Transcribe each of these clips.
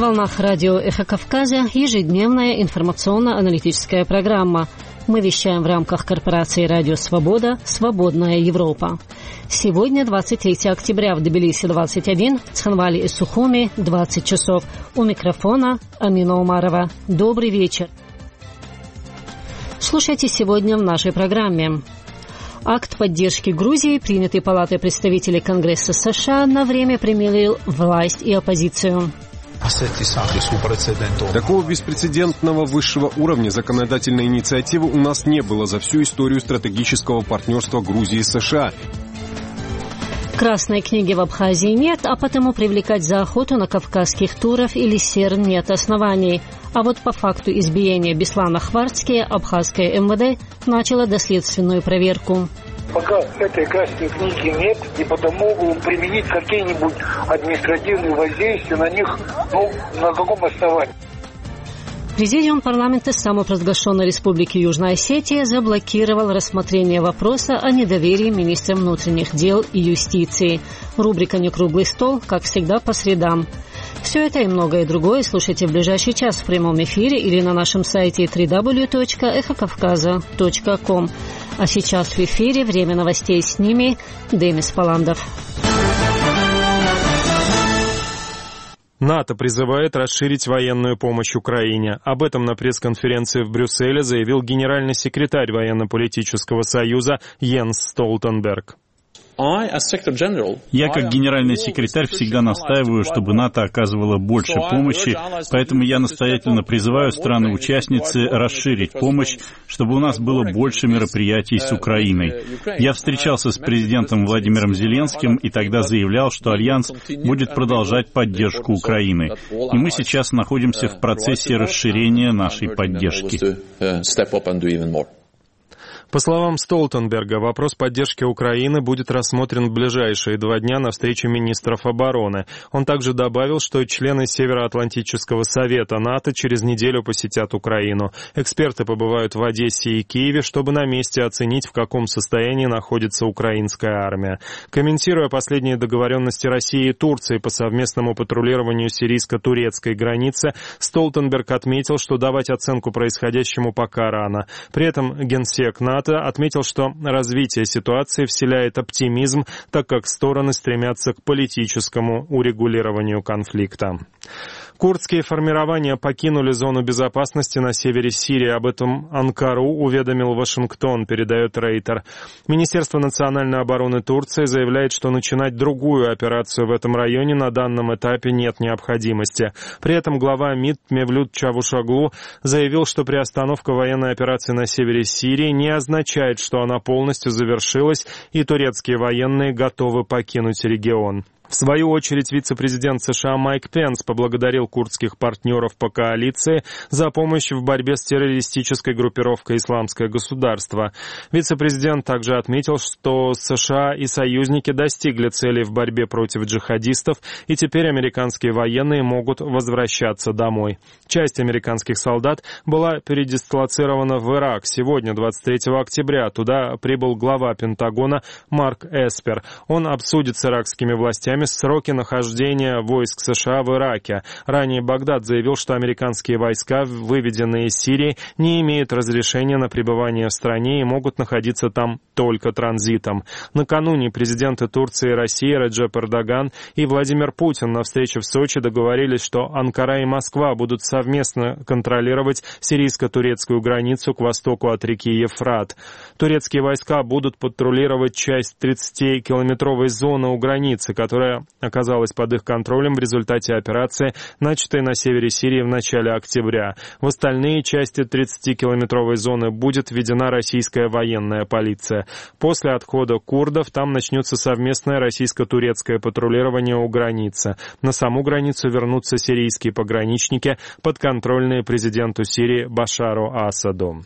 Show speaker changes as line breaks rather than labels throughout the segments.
волнах радио «Эхо Кавказа» ежедневная информационно-аналитическая программа. Мы вещаем в рамках корпорации «Радио Свобода. Свободная Европа». Сегодня 23 октября, в Тбилиси 21, в Цхинвале и Сухуми 20 часов. У микрофона Амина Умарова. Добрый вечер. Слушайте сегодня в нашей программе. Акт поддержки Грузии, принятый Палатой представителей Конгресса США, на время примирил власть и оппозицию.
Такого беспрецедентного высшего уровня законодательной инициативы у нас не было за всю историю стратегического партнерства Грузии и США.
Красной книги в Абхазии нет, а потому привлекать за охоту на кавказских туров или серн нет оснований. А вот по факту избиения Беслана Хварцкия абхазское МВД начало доследственную проверку.
Пока этой красной книги нет, и потому применить какие-нибудь административные воздействия на них, на каком основании?
Президиум парламента самопровозглашенной Республики Южная Осетия заблокировал рассмотрение вопроса о недоверии министра внутренних дел и юстиции. Рубрика «Некруглый стол», как всегда, по средам. Все это и многое другое слушайте в ближайший час в прямом эфире или на нашем сайте www.эхокавказа.ком. А сейчас в эфире время новостей, с ними Денис Паландов.
НАТО призывает расширить военную помощь Украине. Об этом на пресс-конференции в Брюсселе заявил генеральный секретарь Военно-политического союза Йенс Столтенберг.
Я, как генеральный секретарь, всегда настаиваю, чтобы НАТО оказывало больше помощи, поэтому я настоятельно призываю страны-участницы расширить помощь, чтобы у нас было больше мероприятий с Украиной. Я встречался с президентом Владимиром Зеленским и тогда заявлял, что Альянс будет продолжать поддержку Украины. И мы сейчас находимся в процессе расширения нашей поддержки.
По словам Столтенберга, вопрос поддержки Украины будет рассмотрен в ближайшие 2 дня на встрече министров обороны. Он также добавил, что члены Североатлантического совета НАТО через неделю посетят Украину. Эксперты побывают в Одессе и Киеве, чтобы на месте оценить, в каком состоянии находится украинская армия. Комментируя последние договоренности России и Турции по совместному патрулированию сирийско-турецкой границы, Столтенберг отметил, что давать оценку происходящему пока рано. При этом генсек НАТО отметил, что развитие ситуации вселяет оптимизм, так как стороны стремятся к политическому урегулированию конфликта. Курдские формирования покинули зону безопасности на севере Сирии. Об этом Анкару уведомил Вашингтон, передает Рейтер. Министерство национальной обороны Турции заявляет, что начинать другую операцию в этом районе на данном этапе нет необходимости. При этом глава МИД Мевлют Чавушоглу заявил, что приостановка военной операции на севере Сирии не означает, что она полностью завершилась, и турецкие военные готовы покинуть регион. В свою очередь, вице-президент США Майк Пенс поблагодарил курдских партнеров по коалиции за помощь в борьбе с террористической группировкой «Исламское государство». Вице-президент также отметил, что США и союзники достигли целей в борьбе против джихадистов, и теперь американские военные могут возвращаться домой. Часть американских солдат была передислоцирована в Ирак. Сегодня, 23 октября, туда прибыл глава Пентагона Марк Эспер. Он обсудит с иракскими властями сроки нахождения войск США в Ираке. Ранее Багдад заявил, что американские войска, выведенные из Сирии, не имеют разрешения на пребывание в стране и могут находиться там только транзитом. Накануне президенты Турции и России Реджеп Эрдоган и Владимир Путин на встрече в Сочи договорились, что Анкара и Москва будут совместно контролировать сирийско-турецкую границу к востоку от реки Ефрат. Турецкие войска будут патрулировать часть 30-километровой зоны у границы, которая оказалась под их контролем в результате операции, начатой на севере Сирии в начале октября. В остальные части 30-километровой зоны будет введена российская военная полиция. После отхода курдов там начнется совместное российско-турецкое патрулирование у границы. На саму границу вернутся сирийские пограничники, подконтрольные президенту Сирии Башару Асаду.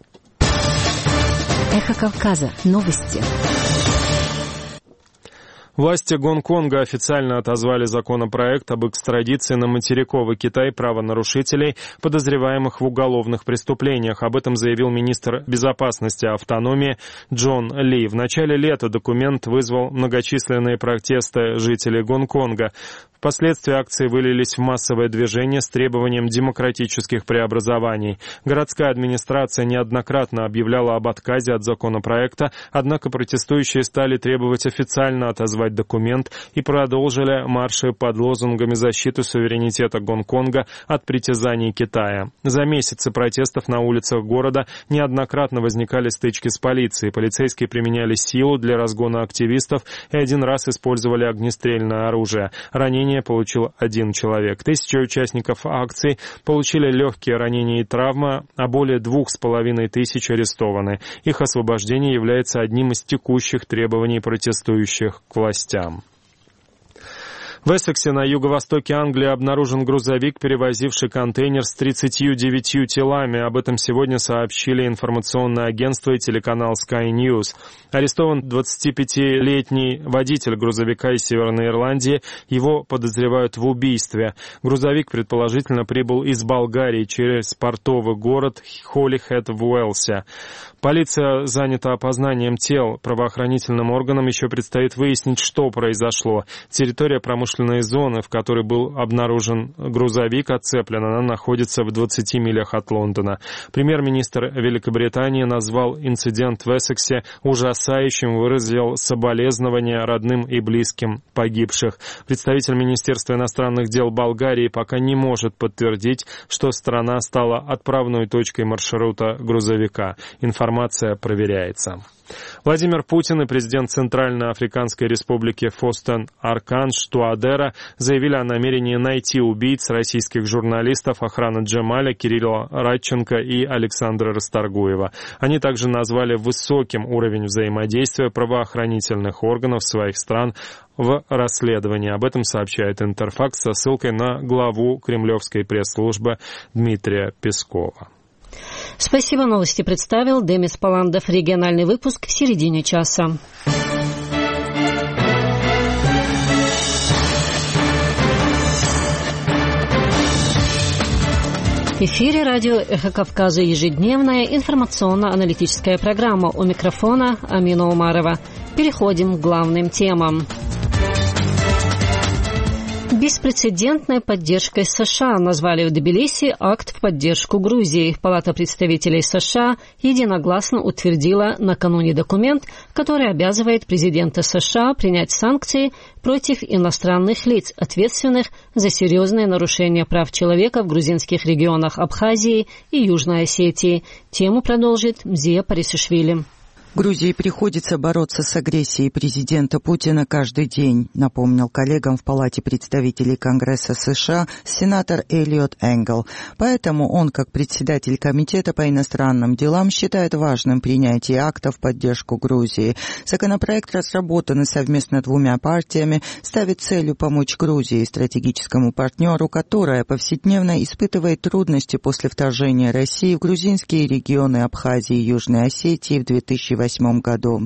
Эхо Кавказа. Новости.
Власти Гонконга официально отозвали законопроект об экстрадиции на материковый Китай правонарушителей, подозреваемых в уголовных преступлениях. Об этом заявил министр безопасности автономии Джон Ли. В начале лета документ вызвал многочисленные протесты жителей Гонконга. Впоследствии акции вылились в массовое движение с требованием демократических преобразований. Городская администрация неоднократно объявляла об отказе от законопроекта, однако протестующие стали требовать официально отозвать документ и продолжили марши под лозунгами защиты суверенитета Гонконга от притязаний Китая. За месяцы протестов на улицах города неоднократно возникали стычки с полицией. Полицейские применяли силу для разгона активистов и один раз использовали огнестрельное оружие. Ранения получил один человек. 1000 участников акций получили легкие ранения и травмы, а более 2500 арестованы. Их освобождение является одним из текущих требований протестующих к властям. В Эссексе на юго-востоке Англии обнаружен грузовик, перевозивший контейнер с 39 телами. Об этом сегодня сообщили информационное агентство и телеканал Sky News. Арестован 25-летний водитель грузовика из Северной Ирландии. Его подозревают в убийстве. Грузовик, предположительно, прибыл из Болгарии через портовый город Холлихэд в Уэльсе. Полиция занята опознанием тел. Правоохранительным органам еще предстоит выяснить, что произошло. Территория промышленной зоны, в которой был обнаружен грузовик, оцеплена. Она находится в 20 милях от Лондона. Премьер-министр Великобритании назвал инцидент в Эссексе ужасающим, выразил соболезнования родным и близким погибших. Представитель Министерства иностранных дел Болгарии пока не может подтвердить, что страна стала отправной точкой маршрута грузовика. Информация проверяется. Владимир Путин и президент Центральноафриканской республики Фостен Арканж Туадера заявили о намерении найти убийц российских журналистов охраны Джемаля, Кирилла Радченко и Александра Расторгуева. Они также назвали высоким уровень взаимодействия правоохранительных органов своих стран в расследовании. Об этом сообщает Интерфакс со ссылкой на главу кремлевской пресс-службы Дмитрия Пескова.
Спасибо, новости представил Демис Паландов. Региональный выпуск в середине часа. В эфире радио «Эхо Кавказа» ежедневная информационно-аналитическая программа. У микрофона Амина Умарова. Переходим к главным темам. Беспрецедентной поддержкой США назвали в Тбилиси акт в поддержку Грузии. Палата представителей США единогласно утвердила накануне документ, который обязывает президента США принять санкции против иностранных лиц, ответственных за серьезные нарушения прав человека в грузинских регионах Абхазии и Южной Осетии. Тему продолжит Мзия Парисишвили.
Грузии приходится бороться с агрессией президента Путина каждый день, напомнил коллегам в Палате представителей Конгресса США сенатор Элиот Энгл. Поэтому он, как председатель Комитета по иностранным делам, считает важным принятие акта в поддержку Грузии. Законопроект, разработанный совместно двумя партиями, ставит целью помочь Грузии, стратегическому партнеру, которая повседневно испытывает трудности после вторжения России в грузинские регионы Абхазии и Южной Осетии в 2008 году.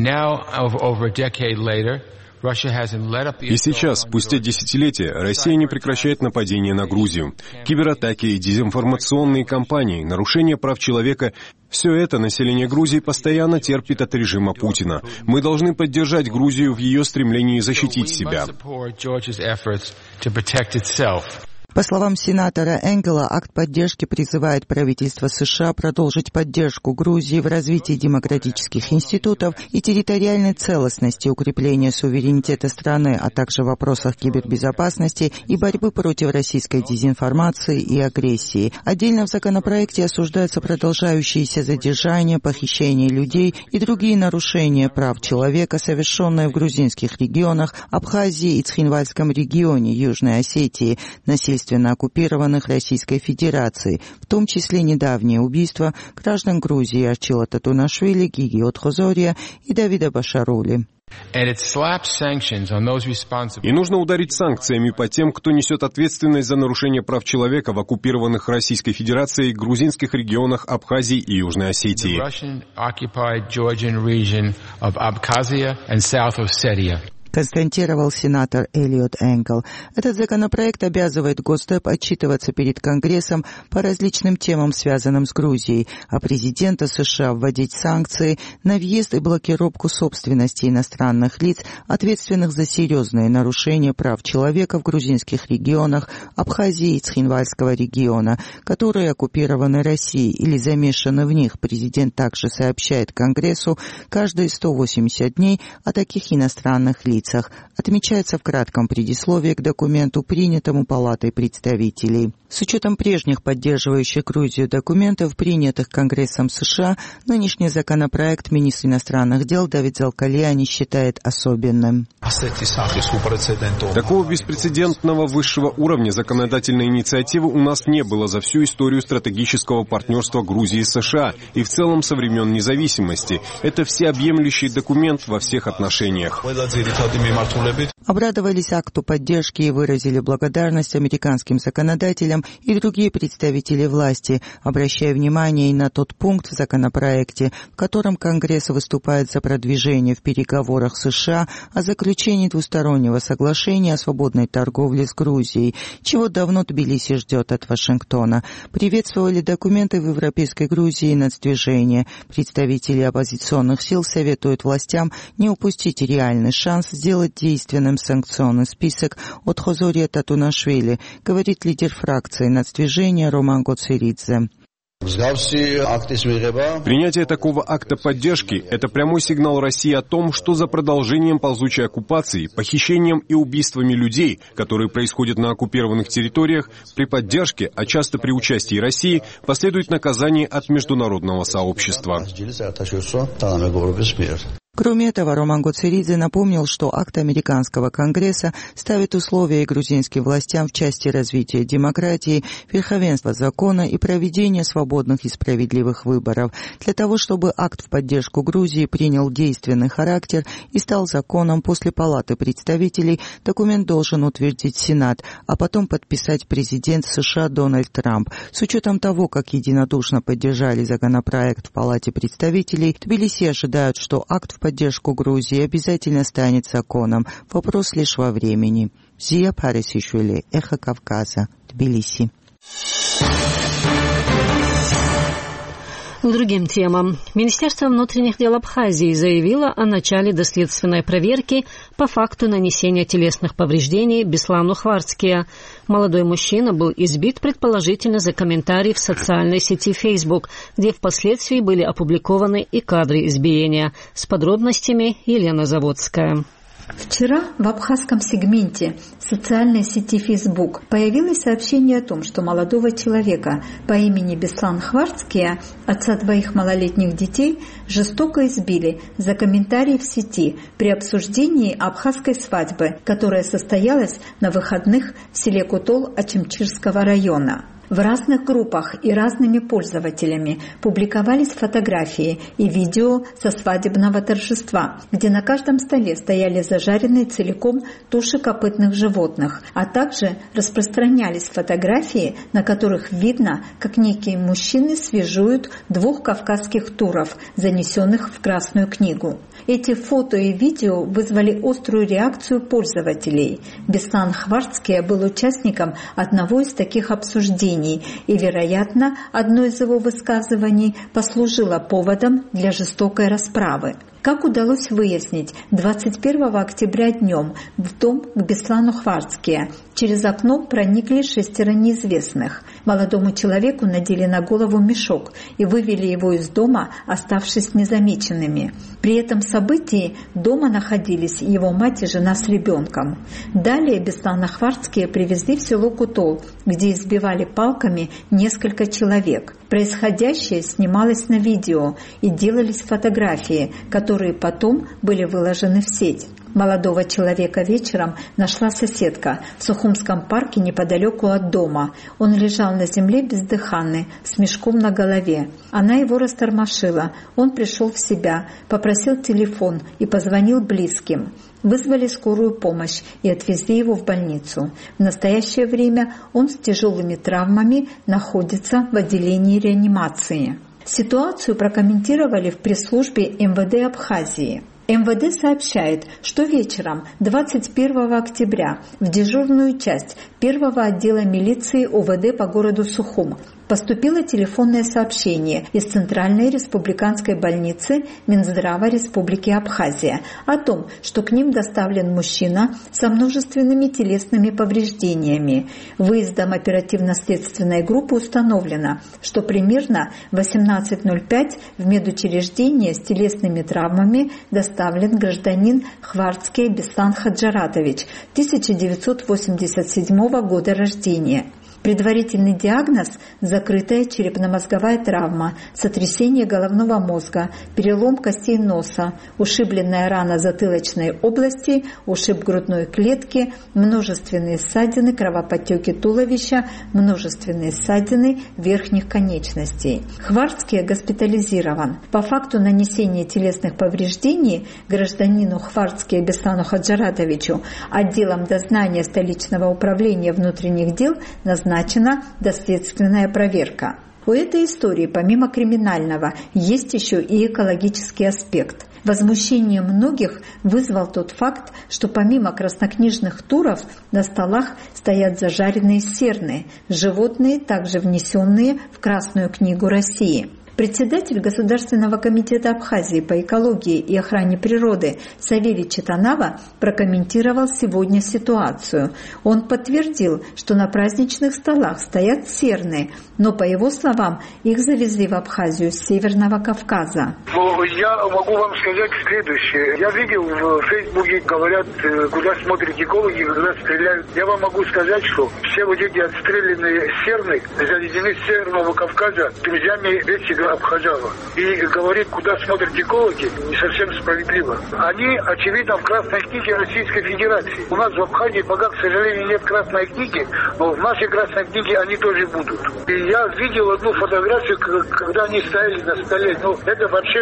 И сейчас, спустя десятилетия, Россия не прекращает нападения на Грузию. Кибератаки и дезинформационные кампании, нарушение прав человека — все это население Грузии постоянно терпит от режима Путина. Мы должны поддержать Грузию в ее стремлении защитить себя.
По словам сенатора Энгела, акт поддержки призывает правительство США продолжить поддержку Грузии в развитии демократических институтов и территориальной целостности, укрепления суверенитета страны, а также в вопросах кибербезопасности и борьбы против российской дезинформации и агрессии. Отдельно в законопроекте осуждаются продолжающиеся задержания, похищения людей и другие нарушения прав человека, совершенные в грузинских регионах Абхазии и Цхинвальском регионе Южной Осетии, насильственно оккупированных Российской Федерацией, в том числе недавнее убийство граждан Грузии Арчила Татунашвили, Гиги Отхозория и Давида Башарули.
И нужно ударить санкциями по тем, кто несет ответственность за нарушение прав человека в оккупированных Российской Федерацией грузинских регионах Абхазии и Южной Осетии.
констатировал сенатор Элиот Энгл. Этот законопроект обязывает Госдеп отчитываться перед Конгрессом по различным темам, связанным с Грузией, а президента США вводить санкции на въезд и блокировку собственности иностранных лиц, ответственных за серьезные нарушения прав человека в грузинских регионах Абхазии и Цхинвальского региона, которые оккупированы Россией или замешаны в них. Президент также сообщает Конгрессу каждые 180 дней о таких иностранных лицах. Отмечается в кратком предисловии к документу, принятому Палатой представителей. С учетом прежних поддерживающих Грузию документов, принятых Конгрессом США, нынешний законопроект министр иностранных дел Давид Залкальяни считает особенным.
Такого беспрецедентного высшего уровня законодательной инициативы у нас не было за всю историю стратегического партнерства Грузии с США и в целом со времен независимости. Это всеобъемлющий документ во всех отношениях.
Обрадовались акту поддержки и выразили благодарность американским законодателям и другие представители власти, обращая внимание и на тот пункт в законопроекте, в котором Конгресс выступает за продвижение в переговорах с США о заключении двустороннего соглашения о свободной торговле с Грузией, чего давно Тбилиси ждет от Вашингтона. Приветствовали документы в Европейской Грузии и нацдвижение. Представители оппозиционных сил советуют властям не упустить реальный шанс сделать действенным санкционный список от Хозория Татунашвили, говорит лидер фракции нацдвижения Роман Гоцеридзе.
Принятие такого акта поддержки – это прямой сигнал России о том, что за продолжением ползучей оккупации, похищением и убийствами людей, которые происходят на оккупированных территориях, при поддержке, а часто при участии России, последует наказание от международного сообщества.
Кроме этого, Роман Гоцеридзе напомнил, что акт американского Конгресса ставит условия грузинским властям в части развития демократии, верховенства закона и проведения свободных и справедливых выборов. Для того, чтобы акт в поддержку Грузии принял действенный характер и стал законом, после Палаты представителей документ должен утвердить Сенат, а потом подписать президент США Дональд Трамп. С учетом того, как единодушно поддержали законопроект в Палате представителей, Тбилиси ожидают, что акт в поддержку Грузии обязательно станет законом. Вопрос лишь во времени. Зия Парисишвили, Эхо Кавказа, Тбилиси.
К другим темам. Министерство внутренних дел Абхазии заявило о начале доследственной проверки по факту нанесения телесных повреждений Беслану Хварцкия. Молодой мужчина был избит предположительно за комментарии в социальной сети Facebook, где впоследствии были опубликованы и кадры избиения. С подробностями Елена Заводская.
Вчера в абхазском сегменте социальной сети Facebook появилось сообщение о том, что молодого человека по имени Беслан Хварцкия, отца 2 малолетних детей, жестоко избили за комментарии в сети при обсуждении абхазской свадьбы, которая состоялась на выходных в селе Кутол Ачимчирского района. В разных группах и разными пользователями публиковались фотографии и видео со свадебного торжества, где на каждом столе стояли зажаренные целиком туши копытных животных, а также распространялись фотографии, на которых видно, как некие мужчины свежуют 2 кавказских туров, занесенных в Красную книгу. Эти фото и видео вызвали острую реакцию пользователей. Беслан Хварцкий был участником одного из таких обсуждений, и, вероятно, одно из его высказываний послужило поводом для жестокой расправы. Как удалось выяснить, 21 октября днем в дом к Беслану Хварцкия через окно проникли 6 неизвестных. Молодому человеку надели на голову мешок и вывели его из дома, оставшись незамеченными. При этом событии дома находились его мать и жена с ребенком. Далее Беслана Хварцкия привезли в село Кутол, где избивали палками несколько человек. Происходящее снималось на видео и делались фотографии, которые потом были выложены в сеть. Молодого человека вечером нашла соседка в Сухумском парке неподалеку от дома. Он лежал на земле бездыханный, с мешком на голове. Она его растормошила. Он пришел в себя, попросил телефон и позвонил близким. Вызвали скорую помощь и отвезли его в больницу. В настоящее время он с тяжелыми травмами находится в отделении реанимации. Ситуацию прокомментировали в пресс-службе МВД Абхазии. МВД сообщает, что вечером 21 октября в дежурную часть первого отдела милиции УВД по городу Сухум поступило телефонное сообщение из Центральной республиканской больницы Минздрава Республики Абхазия о том, что к ним доставлен мужчина со множественными телесными повреждениями. Выездом оперативно-следственной группы установлено, что примерно в 18:05 в медучреждение с телесными травмами доставлен гражданин Хварцкий Беслан Хаджаратович, 1987 года рождения. Предварительный диагноз – закрытая черепно-мозговая травма, сотрясение головного мозга, перелом костей носа, ушибленная рана затылочной области, ушиб грудной клетки, множественные ссадины, кровоподтеки туловища, множественные ссадины верхних конечностей. Хварцкий госпитализирован. По факту нанесения телесных повреждений гражданину Хварцкий Беслану Хаджаратовичу отделом дознания столичного управления внутренних дел назначена доследственная проверка. У этой истории, помимо криминального, есть еще и экологический аспект. Возмущение многих вызвал тот факт, что помимо краснокнижных туров на столах стоят зажаренные серны, животные, также внесенные в Красную книгу России. Председатель Государственного комитета Абхазии по экологии и охране природы Савелий Читанава прокомментировал сегодня ситуацию. Он подтвердил, что на праздничных столах стоят серны, но, по его словам, их завезли в Абхазию с Северного Кавказа.
Я могу вам сказать следующее. Я видел в Фейсбуке, говорят, куда смотрят экологи, когда стреляют. Я вам могу сказать, что все вот эти отстрелянные серны завезены с Северного Кавказа друзьями Бесига Абхазова. И говорит, куда смотрят экологи, не совсем справедливо. Они, очевидно, в Красной книге Российской Федерации. У нас в Абхазии пока, к сожалению, нет Красной книги, но в нашей Красной книге они тоже будут. И я видел одну фотографию, когда они стояли на столе. Ну, это вообще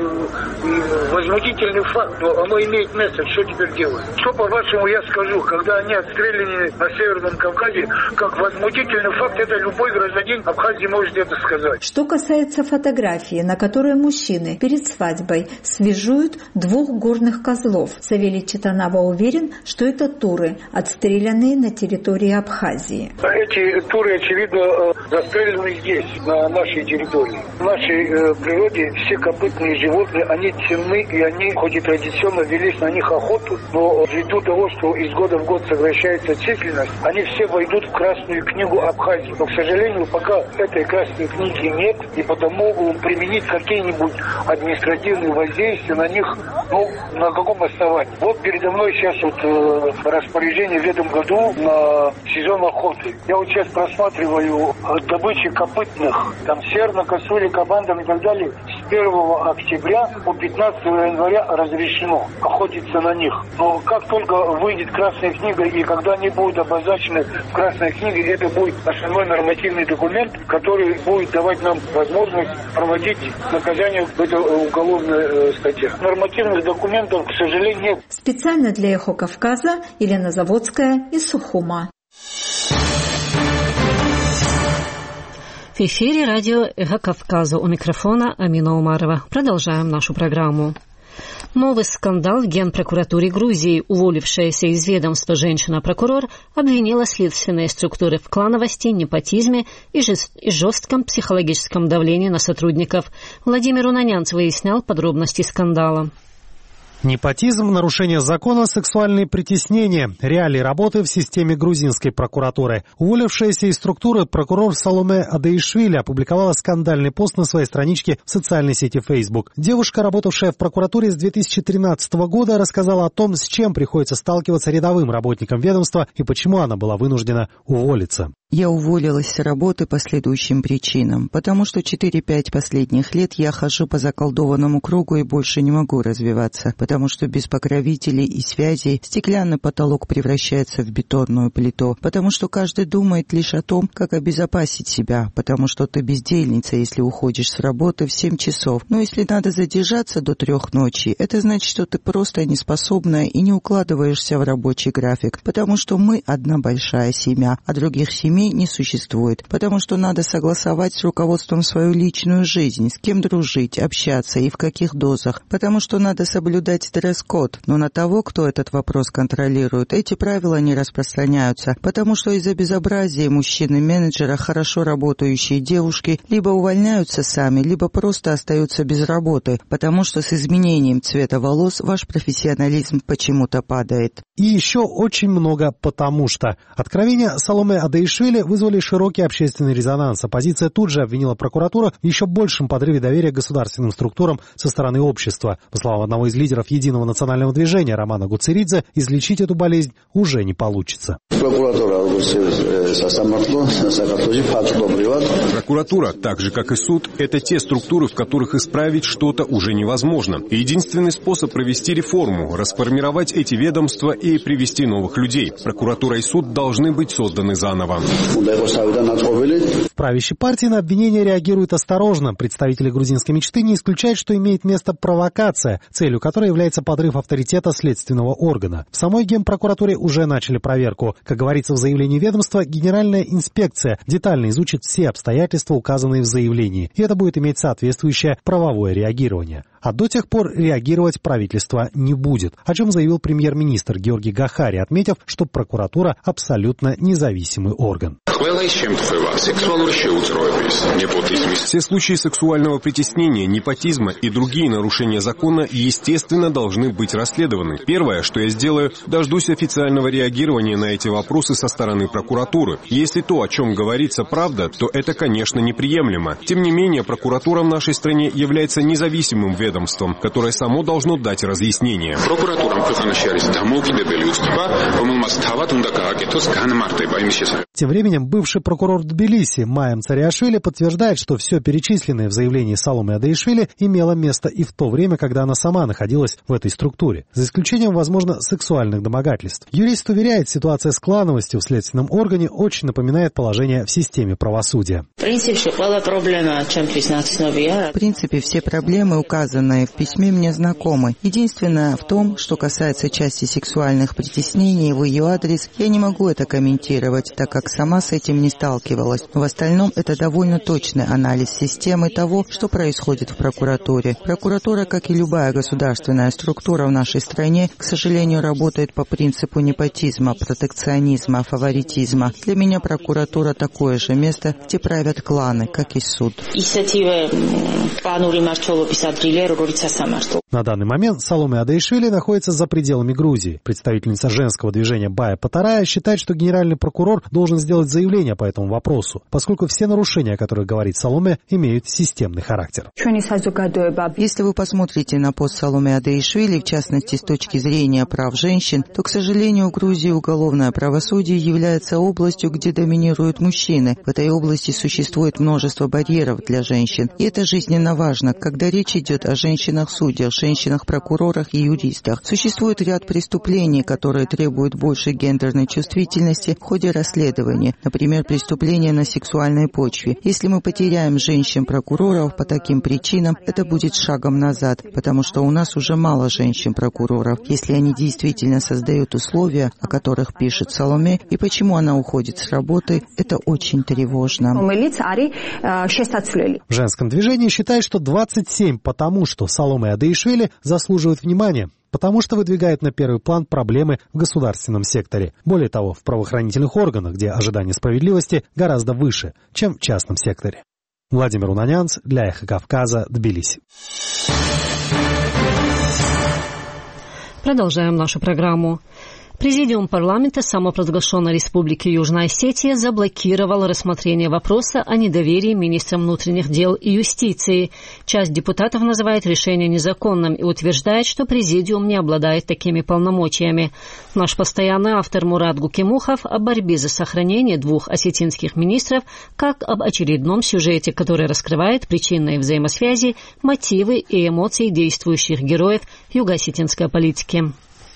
возмутительный факт, но оно имеет место. Что теперь делать? Что, по-вашему, я скажу, когда они отстреляны на Северном Кавказе, как возмутительный факт, это любой гражданин Абхазии может это сказать.
Что касается фотографии, на которой мужчины перед свадьбой свежуют 2 горных козлов, Савелий Читанава уверен, что это туры, отстрелянные на территории Абхазии.
Эти туры, очевидно, застрелены здесь, на нашей территории. В нашей природе все копытные животные, они ценны, и они, хоть и традиционно велись на них охоту, но ввиду того, что из года в год сокращается численность, они все войдут в Красную книгу Абхазии. Но, к сожалению, пока этой Красной книги нет, и потому применить какие-нибудь административные воздействия на них, на каком основании. Вот передо мной сейчас распоряжение в этом году на сезон охоты. Я вот сейчас просматриваю добычи копытных, там серна, косули, кабан и так далее. С 1 октября по 15 января разрешено охотиться на них. Но как только выйдет Красная книга и когда они будут обозначены в Красной книге, это будет основной нормативный документ, который будет давать нам возможность проводить наказание в этой уголовной статье. Нормативных документов, к сожалению, нет.
Специально для «Эхо Кавказа» Елена Заводская из Сухума.
В эфире радио «Эхо Кавказа», у микрофона Амина Умарова. Продолжаем нашу программу. Новый скандал в Генпрокуратуре Грузии. Уволившаяся из ведомства женщина-прокурор обвинила следственные структуры в клановости, непотизме и жестком психологическом давлении на сотрудников. Владимир Унанянц выяснял подробности скандала.
Непотизм, нарушение закона, сексуальные притеснения – реалии работы в системе грузинской прокуратуры. Уволившаяся из структуры прокурор Саломе Адаишвили опубликовала скандальный пост на своей страничке в социальной сети Facebook. Девушка, работавшая в прокуратуре с 2013 года, рассказала о том, с чем приходится сталкиваться рядовым работникам ведомства и почему она была вынуждена уволиться.
Я уволилась с работы по следующим причинам. Потому что 4-5 последних лет я хожу по заколдованному кругу и больше не могу развиваться. Потому что без покровителей и связей стеклянный потолок превращается в бетонную плиту. Потому что каждый думает лишь о том, как обезопасить себя. Потому что ты бездельница, если уходишь с работы в 7 часов. Но если надо задержаться до 3 ночи, это значит, что ты просто неспособная и не укладываешься в рабочий график. Потому что мы одна большая семья, а других семей стране не существует, потому что надо согласовать с руководством свою личную жизнь, с кем дружить, общаться и в каких дозах, потому что надо соблюдать дресс-код, но на того, кто этот вопрос контролирует, эти правила не распространяются, потому что из-за безобразия мужчины-менеджера хорошо работающие девушки либо увольняются сами, либо просто остаются без работы, потому что с изменением цвета волос ваш профессионализм почему-то падает.
И еще очень много «потому что». Откровения Саломе Адаишвили вызвали широкий общественный резонанс. Оппозиция тут же обвинила прокуратуру в еще большем подрыве доверия к государственным структурам со стороны общества. По словам одного из лидеров Единого национального движения Романа Гуцеридзе, излечить эту болезнь уже не получится.
Прокуратура, так же как и суд, это те структуры, в которых исправить что-то уже невозможно. И единственный способ провести реформу, расформировать эти ведомства и привести новых людей. Прокуратура и суд должны быть созданы заново.
В правящей партии на обвинения реагируют осторожно. Представители грузинской мечты не исключают, что имеет место провокация, целью которой является подрыв авторитета следственного органа. В самой Генпрокуратуре уже начали проверку. Как говорится в заявлении ведомства, Генеральная инспекция детально изучит все обстоятельства, указанные в заявлении, и это будет иметь соответствующее правовое реагирование. А до тех пор реагировать правительство не будет, о чем заявил премьер-министр Георгий Гахари, отметив, что прокуратура абсолютно независимый орган.
Все случаи сексуального притеснения, непотизма и другие нарушения закона, естественно, должны быть расследованы. Первое, что я сделаю, дождусь официального реагирования на эти вопросы со стороны прокуратуры. Если то, о чем говорится, правда, то это, конечно, неприемлемо. Тем не менее, прокуратура в нашей стране является независимым ведомством, которое само должно дать разъяснение.
Тем временем бывший прокурор Тбилиси Майам Цариашвили подтверждает, что все перечисленное в заявлении Саломе Адаишвили имело место и в то время, когда она сама находилась в этой структуре, за исключением, возможно, сексуальных домогательств. Юрист уверяет, ситуация с клановостью в следственном органе очень напоминает положение в системе правосудия.
В принципе, все проблемы, указанные в письме, мне знакомы. Единственное в том, что касается части сексуальных притеснений в ее адрес, я не могу это комментировать, так как сама с этим не сталкивалась. В остальном, это довольно точный анализ системы того, что происходит в прокуратуре. Прокуратура, как и любая государственная структура в нашей стране, к сожалению, работает по принципу непотизма, протекционизма, фаворитизма. Для меня прокуратура такое же место, где правят кланы, как и суд.
На данный момент Саломе Адаишвили находится за пределами Грузии. Представительница женского движения Бая Патарая считает, что генеральный прокурор должен сделать заявление по этому вопросу, поскольку все нарушения, о которых говорит Саломе, имеют системный характер.
Если вы посмотрите на пост Саломе Адаишвили, в частности, с точки зрения прав женщин, то, к сожалению, в Грузии уголовное правосудие является областью, где доминируют мужчины. В этой области существует множество барьеров для женщин. И это жизненно важно, когда речь идет о женщинах-судьях, женщинах-прокурорах и юристах. Существует ряд преступлений, которые требуют большей гендерной чувствительности в ходе расследования. Например, преступления на сексуальной почве. Если мы потеряем женщин-прокуроров по таким причинам, это будет шагом назад, потому что у нас уже мало женщин-прокуроров. Если они действительно создают условия, о которых пишет Саломе, и почему она уходит с работы, это очень тревожно.
В женском движении считают, что 27 потому, что Саломе Адаишвили заслуживают внимания, потому что выдвигает на первый план проблемы в государственном секторе. Более того, в правоохранительных органах, где ожидание справедливости гораздо выше, чем в частном секторе. Владимир Унанянц для Эхо Кавказа, Тбилиси.
Продолжаем нашу программу. Президиум парламента самопровозглашенной Республики Южная Осетия заблокировал рассмотрение вопроса о недоверии министрам внутренних дел и юстиции. Часть депутатов называет решение незаконным и утверждает, что президиум не обладает такими полномочиями. Наш постоянный автор Мурат Гукимухов о борьбе за сохранение двух осетинских министров, как об очередном сюжете, который раскрывает причинные взаимосвязи, мотивы и эмоции действующих героев юго-осетинской политики.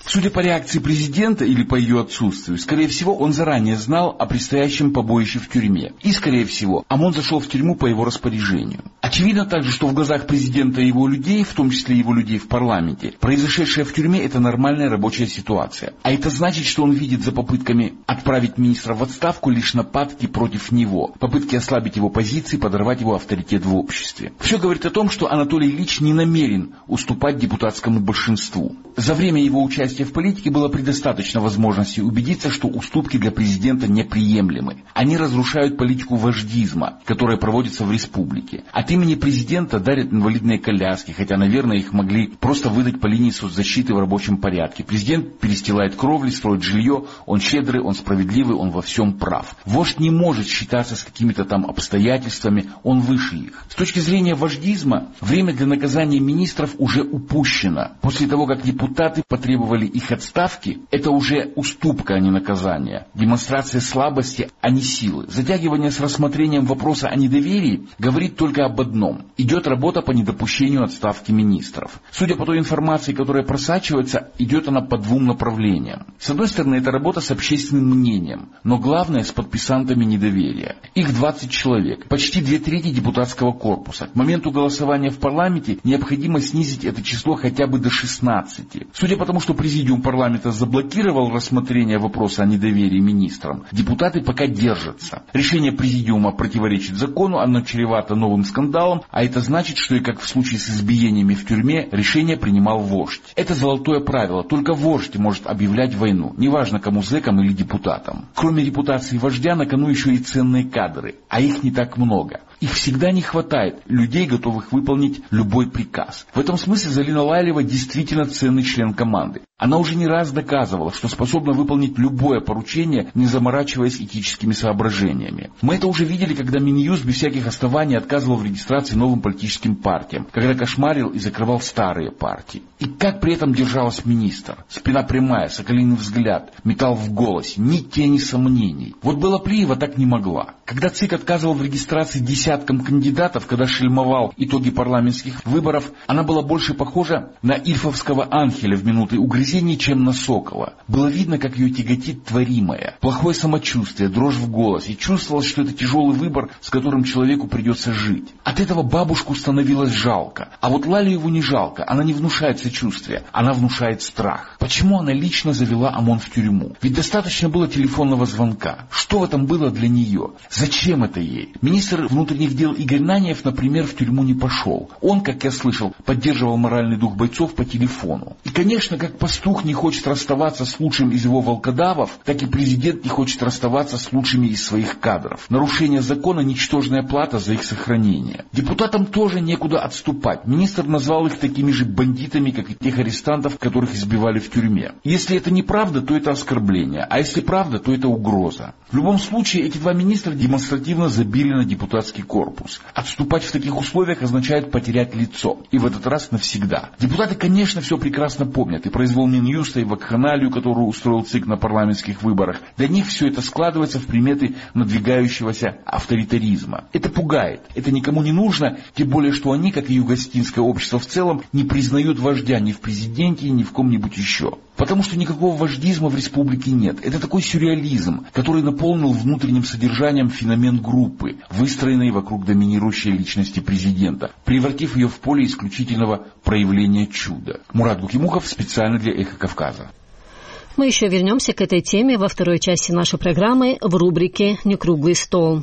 Судя по реакции президента или по ее отсутствию, скорее всего, он заранее знал о предстоящем побоище в тюрьме. И, скорее всего, ОМОН зашел в тюрьму по его распоряжению. Очевидно также, что в глазах президента и его людей, в том числе его людей в парламенте, произошедшее в тюрьме – это нормальная рабочая ситуация. А это значит, что он видит за попытками отправить министра в отставку лишь нападки против него, попытки ослабить его позиции, подорвать его авторитет в обществе. Все говорит о том, что Анатолий Ильич не намерен уступать депутатскому большинству. За время его участия в политике было предостаточно возможностей убедиться, что уступки для президента неприемлемы. Они разрушают политику вождизма, которая проводится в республике. От имени президента дарят инвалидные коляски, хотя, наверное, их могли просто выдать по линии соцзащиты в рабочем порядке. Президент перестилает кровли, строит жилье, он щедрый, он справедливый, он во всем прав. Вождь не может считаться с какими-то там обстоятельствами, он выше их. С точки зрения вождизма, время для наказания министров уже упущено. После того, как депутаты потребовали их отставки, это уже уступка, а не наказание. Демонстрация слабости, а не силы. Затягивание с рассмотрением вопроса о недоверии говорит только об одном. Идет работа по недопущению отставки министров. Судя по той информации, которая просачивается, идет она по двум направлениям. С одной стороны, это работа с общественным мнением, но главное с подписантами недоверия. Их 20 человек, почти 2/3 депутатского корпуса. К моменту голосования в парламенте необходимо снизить это число хотя бы до 16. Судя по тому, что президиум парламента заблокировал рассмотрение вопроса о недоверии министрам, депутаты пока держатся. Решение президиума противоречит закону, оно чревато новым скандалом, а это значит, что и как в случае с избиениями в тюрьме, решение принимал вождь. Это золотое правило, только вождь может объявлять войну, неважно кому, зэкам или депутатам. Кроме репутации вождя, на кону еще и ценные кадры, а их не так много. Их всегда не хватает, людей, готовых выполнить любой приказ. В этом смысле Залина Лайлева действительно ценный член команды. Она уже не раз доказывала, что способна выполнить любое поручение, не заморачиваясь этическими соображениями. Мы это уже видели, когда Минюст без всяких оснований отказывал в регистрации новым политическим партиям, когда кошмарил и закрывал старые партии. И как при этом держалась министр? Спина прямая, соколиный взгляд, металл в голосе, ни тени сомнений. Вот Белоплиева так не могла. Когда ЦИК отказывал в регистрации десяткам кандидатов, когда шельмовал итоги парламентских выборов, она была больше похожа на ильфовского Анхеля в минуты угрызений, чем на Сокола. Было видно, как ее тяготит творимое. Плохое самочувствие, дрожь в голосе. Чувствовалось, что это тяжелый выбор, с которым человеку придется жить. От этого бабушку становилось жалко. А вот Лалиеву не жалко. Она не внушает сочувствия. Она внушает страх. Почему она лично завела ОМОН в тюрьму? Ведь достаточно было телефонного звонка. Что в этом было для нее? Зачем это ей? Министр внутренних дел Игорь Наньев, например, в тюрьму не пошел. Он, как я слышал, поддерживал моральный дух бойцов по телефону. И, конечно, как пастух не хочет расставаться с лучшим из его волкодавов, так и президент не хочет расставаться с лучшими из своих кадров. Нарушение закона – ничтожная плата за их сохранение. Депутатам тоже некуда отступать. Министр назвал их такими же бандитами, как и тех арестантов, которых избивали в тюрьме. Если это неправда, то это оскорбление, а если правда, то это угроза. В любом случае, эти два министра демонстративно забили на депутатский корпус. Отступать в таких условиях означает потерять лицо. И в этот раз навсегда. Депутаты, конечно, все прекрасно помнят. И произвол Минюста, и вакханалию, которую устроил ЦИК на парламентских выборах. Для них все это складывается в приметы надвигающегося авторитаризма. Это пугает. Это никому не нужно. Тем более, что они, как и югостинское общество в целом, не признают вождя ни в президенте, ни в ком-нибудь еще. Потому что никакого вождизма в республике нет. Это такой сюрреализм, который наполнил внутренним содержанием феномен группы, выстроенной вокруг доминирующей личности президента, превратив ее в поле исключительного проявления чуда. Мурат Гукимухов специально для «Эхо Кавказа».
Мы еще вернемся к этой теме во второй части нашей программы в рубрике «Некруглый стол».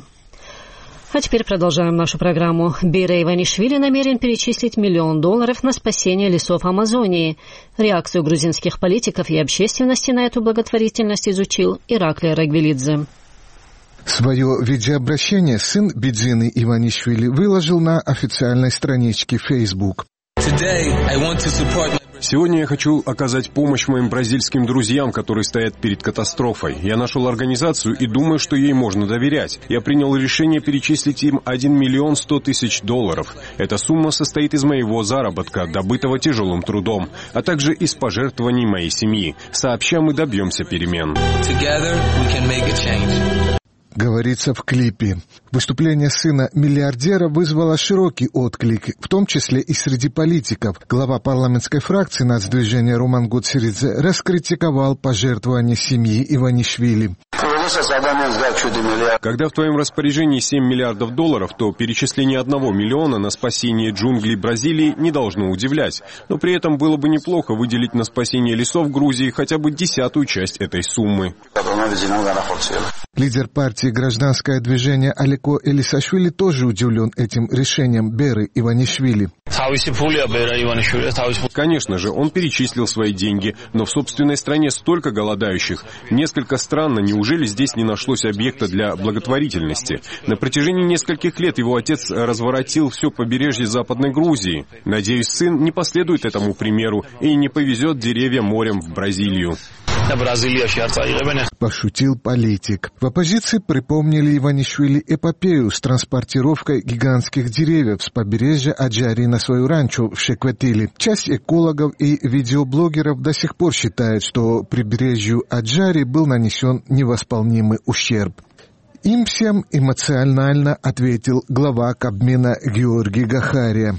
А теперь продолжаем нашу программу. Бейре Иванишвили намерен перечислить $1 миллион на спасение лесов Амазонии. Реакцию грузинских политиков и общественности на эту благотворительность изучил Ираклий Рагвелидзе.
Свое видеообращение сын Бидзины Иванишвили выложил на официальной страничке Facebook.
Сегодня я хочу оказать помощь моим бразильским друзьям, которые стоят перед катастрофой. Я нашел организацию и думаю, что ей можно доверять. Я принял решение перечислить им $1 100 000. Эта сумма состоит из моего заработка, добытого тяжелым трудом, а также из пожертвований моей семьи. Сообща мы добьемся перемен.
говорится в клипе. Выступление сына миллиардера вызвало широкий отклик, в том числе и среди политиков. Глава парламентской фракции нацдвижения Роман Гуцеридзе раскритиковал пожертвования семьи Иванишвили.
Когда в твоем распоряжении $7 миллиардов, то перечисление 1 миллиона на спасение джунглей Бразилии не должно удивлять. Но при этом было бы неплохо выделить на спасение лесов Грузии хотя бы 10-ую часть этой суммы.
Лидер партии «Гражданское движение» Алеко Элисашвили тоже удивлен этим решением Беры Иванишвили.
Конечно же, он перечислил свои деньги, но в собственной стране столько голодающих. Несколько странно, неужели здесь не нашлось объекта для благотворительности? На протяжении нескольких лет его отец разворотил все побережье Западной Грузии. Надеюсь, сын не последует этому примеру и не повезет деревья морем в Бразилию.
Пошутил политик. В оппозиции припомнили Иванишвили эпопею с транспортировкой гигантских деревьев с побережья Аджари на свою ранчо в Шекветиле. Часть экологов и видеоблогеров до сих пор считает, что прибережью Аджари был нанесен невосполнимый ущерб. Им всем эмоционально ответил глава Кабмина Георгий Гахария.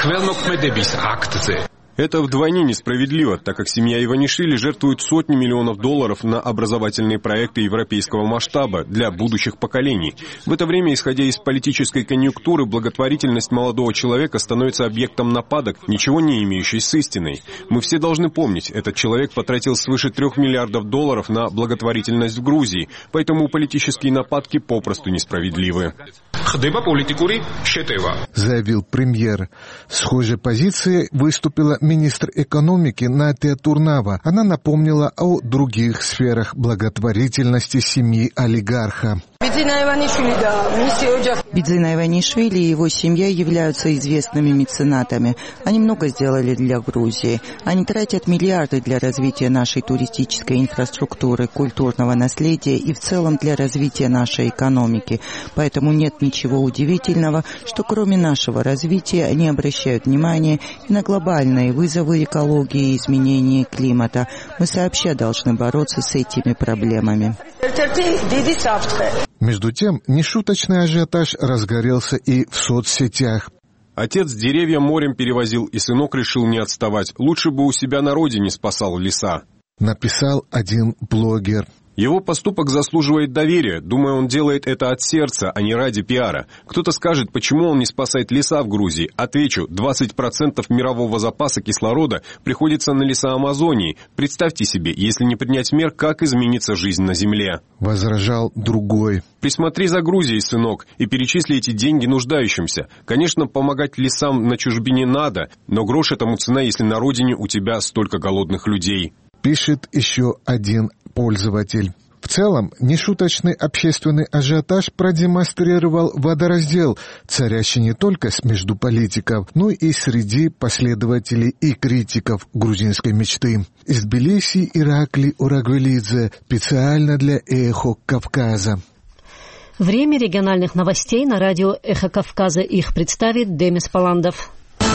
Это вдвойне несправедливо, так как семья Иванишвили жертвует сотни миллионов долларов на образовательные проекты европейского масштаба для будущих поколений. В это время, исходя из политической конъюнктуры, благотворительность молодого человека становится объектом нападок, ничего не имеющей с истиной. Мы все должны помнить, этот человек потратил свыше $3 миллиардов на благотворительность в Грузии, поэтому политические нападки попросту несправедливы.
Заявил премьер. С схожей позицией выступила министр экономики Натия Турнава. Она напомнила о других сферах благотворительности семьи олигарха.
Бидзина Иванишвили и его семья являются известными меценатами. Они много сделали для Грузии. Они тратят миллиарды для развития нашей туристической инфраструктуры, культурного наследия и в целом для развития нашей экономики. Поэтому нет ничего удивительного, что кроме нашего развития они обращают внимание и на глобальные вызовы экологии и изменения климата. Мы сообща должны бороться с этими проблемами.
Между тем, нешуточный ажиотаж разгорелся и в соцсетях.
Отец деревья морем перевозил, и сынок решил не отставать. Лучше бы у себя на родине спасал леса.
Написал один блогер.
Его поступок заслуживает доверия. Думаю, он делает это от сердца, а не ради пиара. Кто-то скажет, почему он не спасает леса в Грузии. Отвечу, 20% мирового запаса кислорода приходится на леса Амазонии. Представьте себе, если не принять мер, как изменится жизнь на Земле.
Возражал другой.
Присмотри за Грузией, сынок, и перечисли эти деньги нуждающимся. Конечно, помогать лесам на чужбине надо, но грош этому цена, если на родине у тебя столько голодных людей.
Пишет еще один пользователь. В целом, нешуточный общественный ажиотаж продемонстрировал водораздел, царящий не только между политиков, но и среди последователей и критиков грузинской мечты. Из Тбилиси Иракли Урагвелидзе специально для «Эхо Кавказа».
Время региональных новостей на радио «Эхо Кавказа». Их представит Демис Паландов.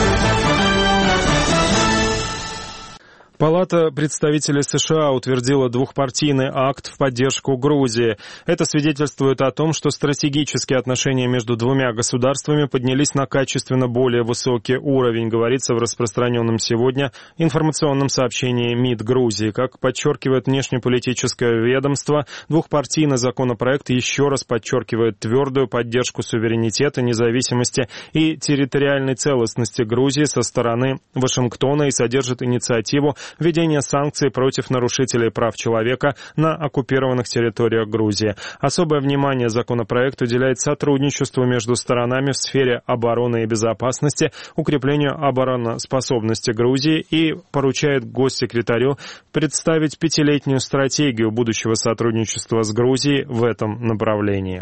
Палата представителей США утвердила двухпартийный акт в поддержку Грузии. Это свидетельствует о том, что стратегические отношения между двумя государствами поднялись на качественно более высокий уровень, говорится в распространенном сегодня информационном сообщении МИД Грузии. Как подчеркивает внешнеполитическое ведомство, двухпартийный законопроект еще раз подчеркивает твердую поддержку суверенитета, независимости и территориальной целостности Грузии со стороны Вашингтона и содержит инициативу введение санкций против нарушителей прав человека на оккупированных территориях Грузии. Особое внимание законопроект уделяет сотрудничеству между сторонами в сфере обороны и безопасности, укреплению обороноспособности Грузии и поручает госсекретарю представить 5-летнюю стратегию будущего сотрудничества с Грузией в этом направлении.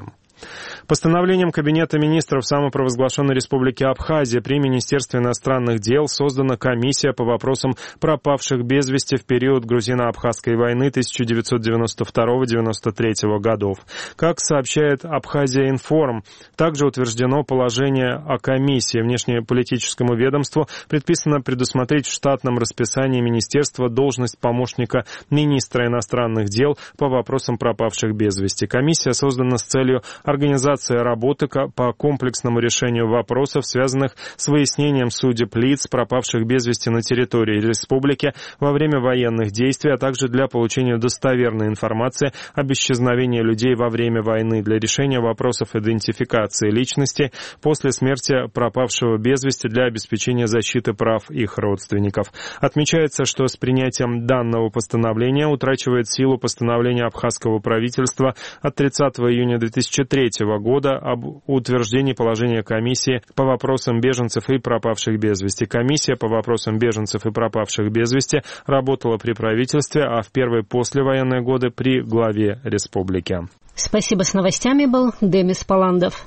Постановлением Кабинета министров самопровозглашенной Республики Абхазия при Министерстве иностранных дел создана комиссия по вопросам пропавших без вести в период грузино-абхазской войны 1992-1993 годов. Как сообщает Абхазия Информ, также утверждено положение о комиссии. Внешнеполитическому ведомству предписано предусмотреть в штатном расписании министерства должность помощника министра иностранных дел по вопросам пропавших без вести. Комиссия создана с целью организации работы по комплексному решению вопросов, связанных с выяснением судеб лиц, пропавших без вести на территории республики во время военных действий, а также для получения достоверной информации об исчезновении людей во время войны, для решения вопросов идентификации личности после смерти пропавшего без вести, для обеспечения защиты прав их родственников. Отмечается, что с принятием данного постановления утрачивает силу постановление абхазского правительства от 30 июня 2003 года об утверждении положения комиссии по вопросам беженцев и пропавших без вести. Комиссия по вопросам беженцев и пропавших без вести работала при правительстве, а в первые послевоенные годы при главе республики.
Спасибо. С новостями был Демис Паландов.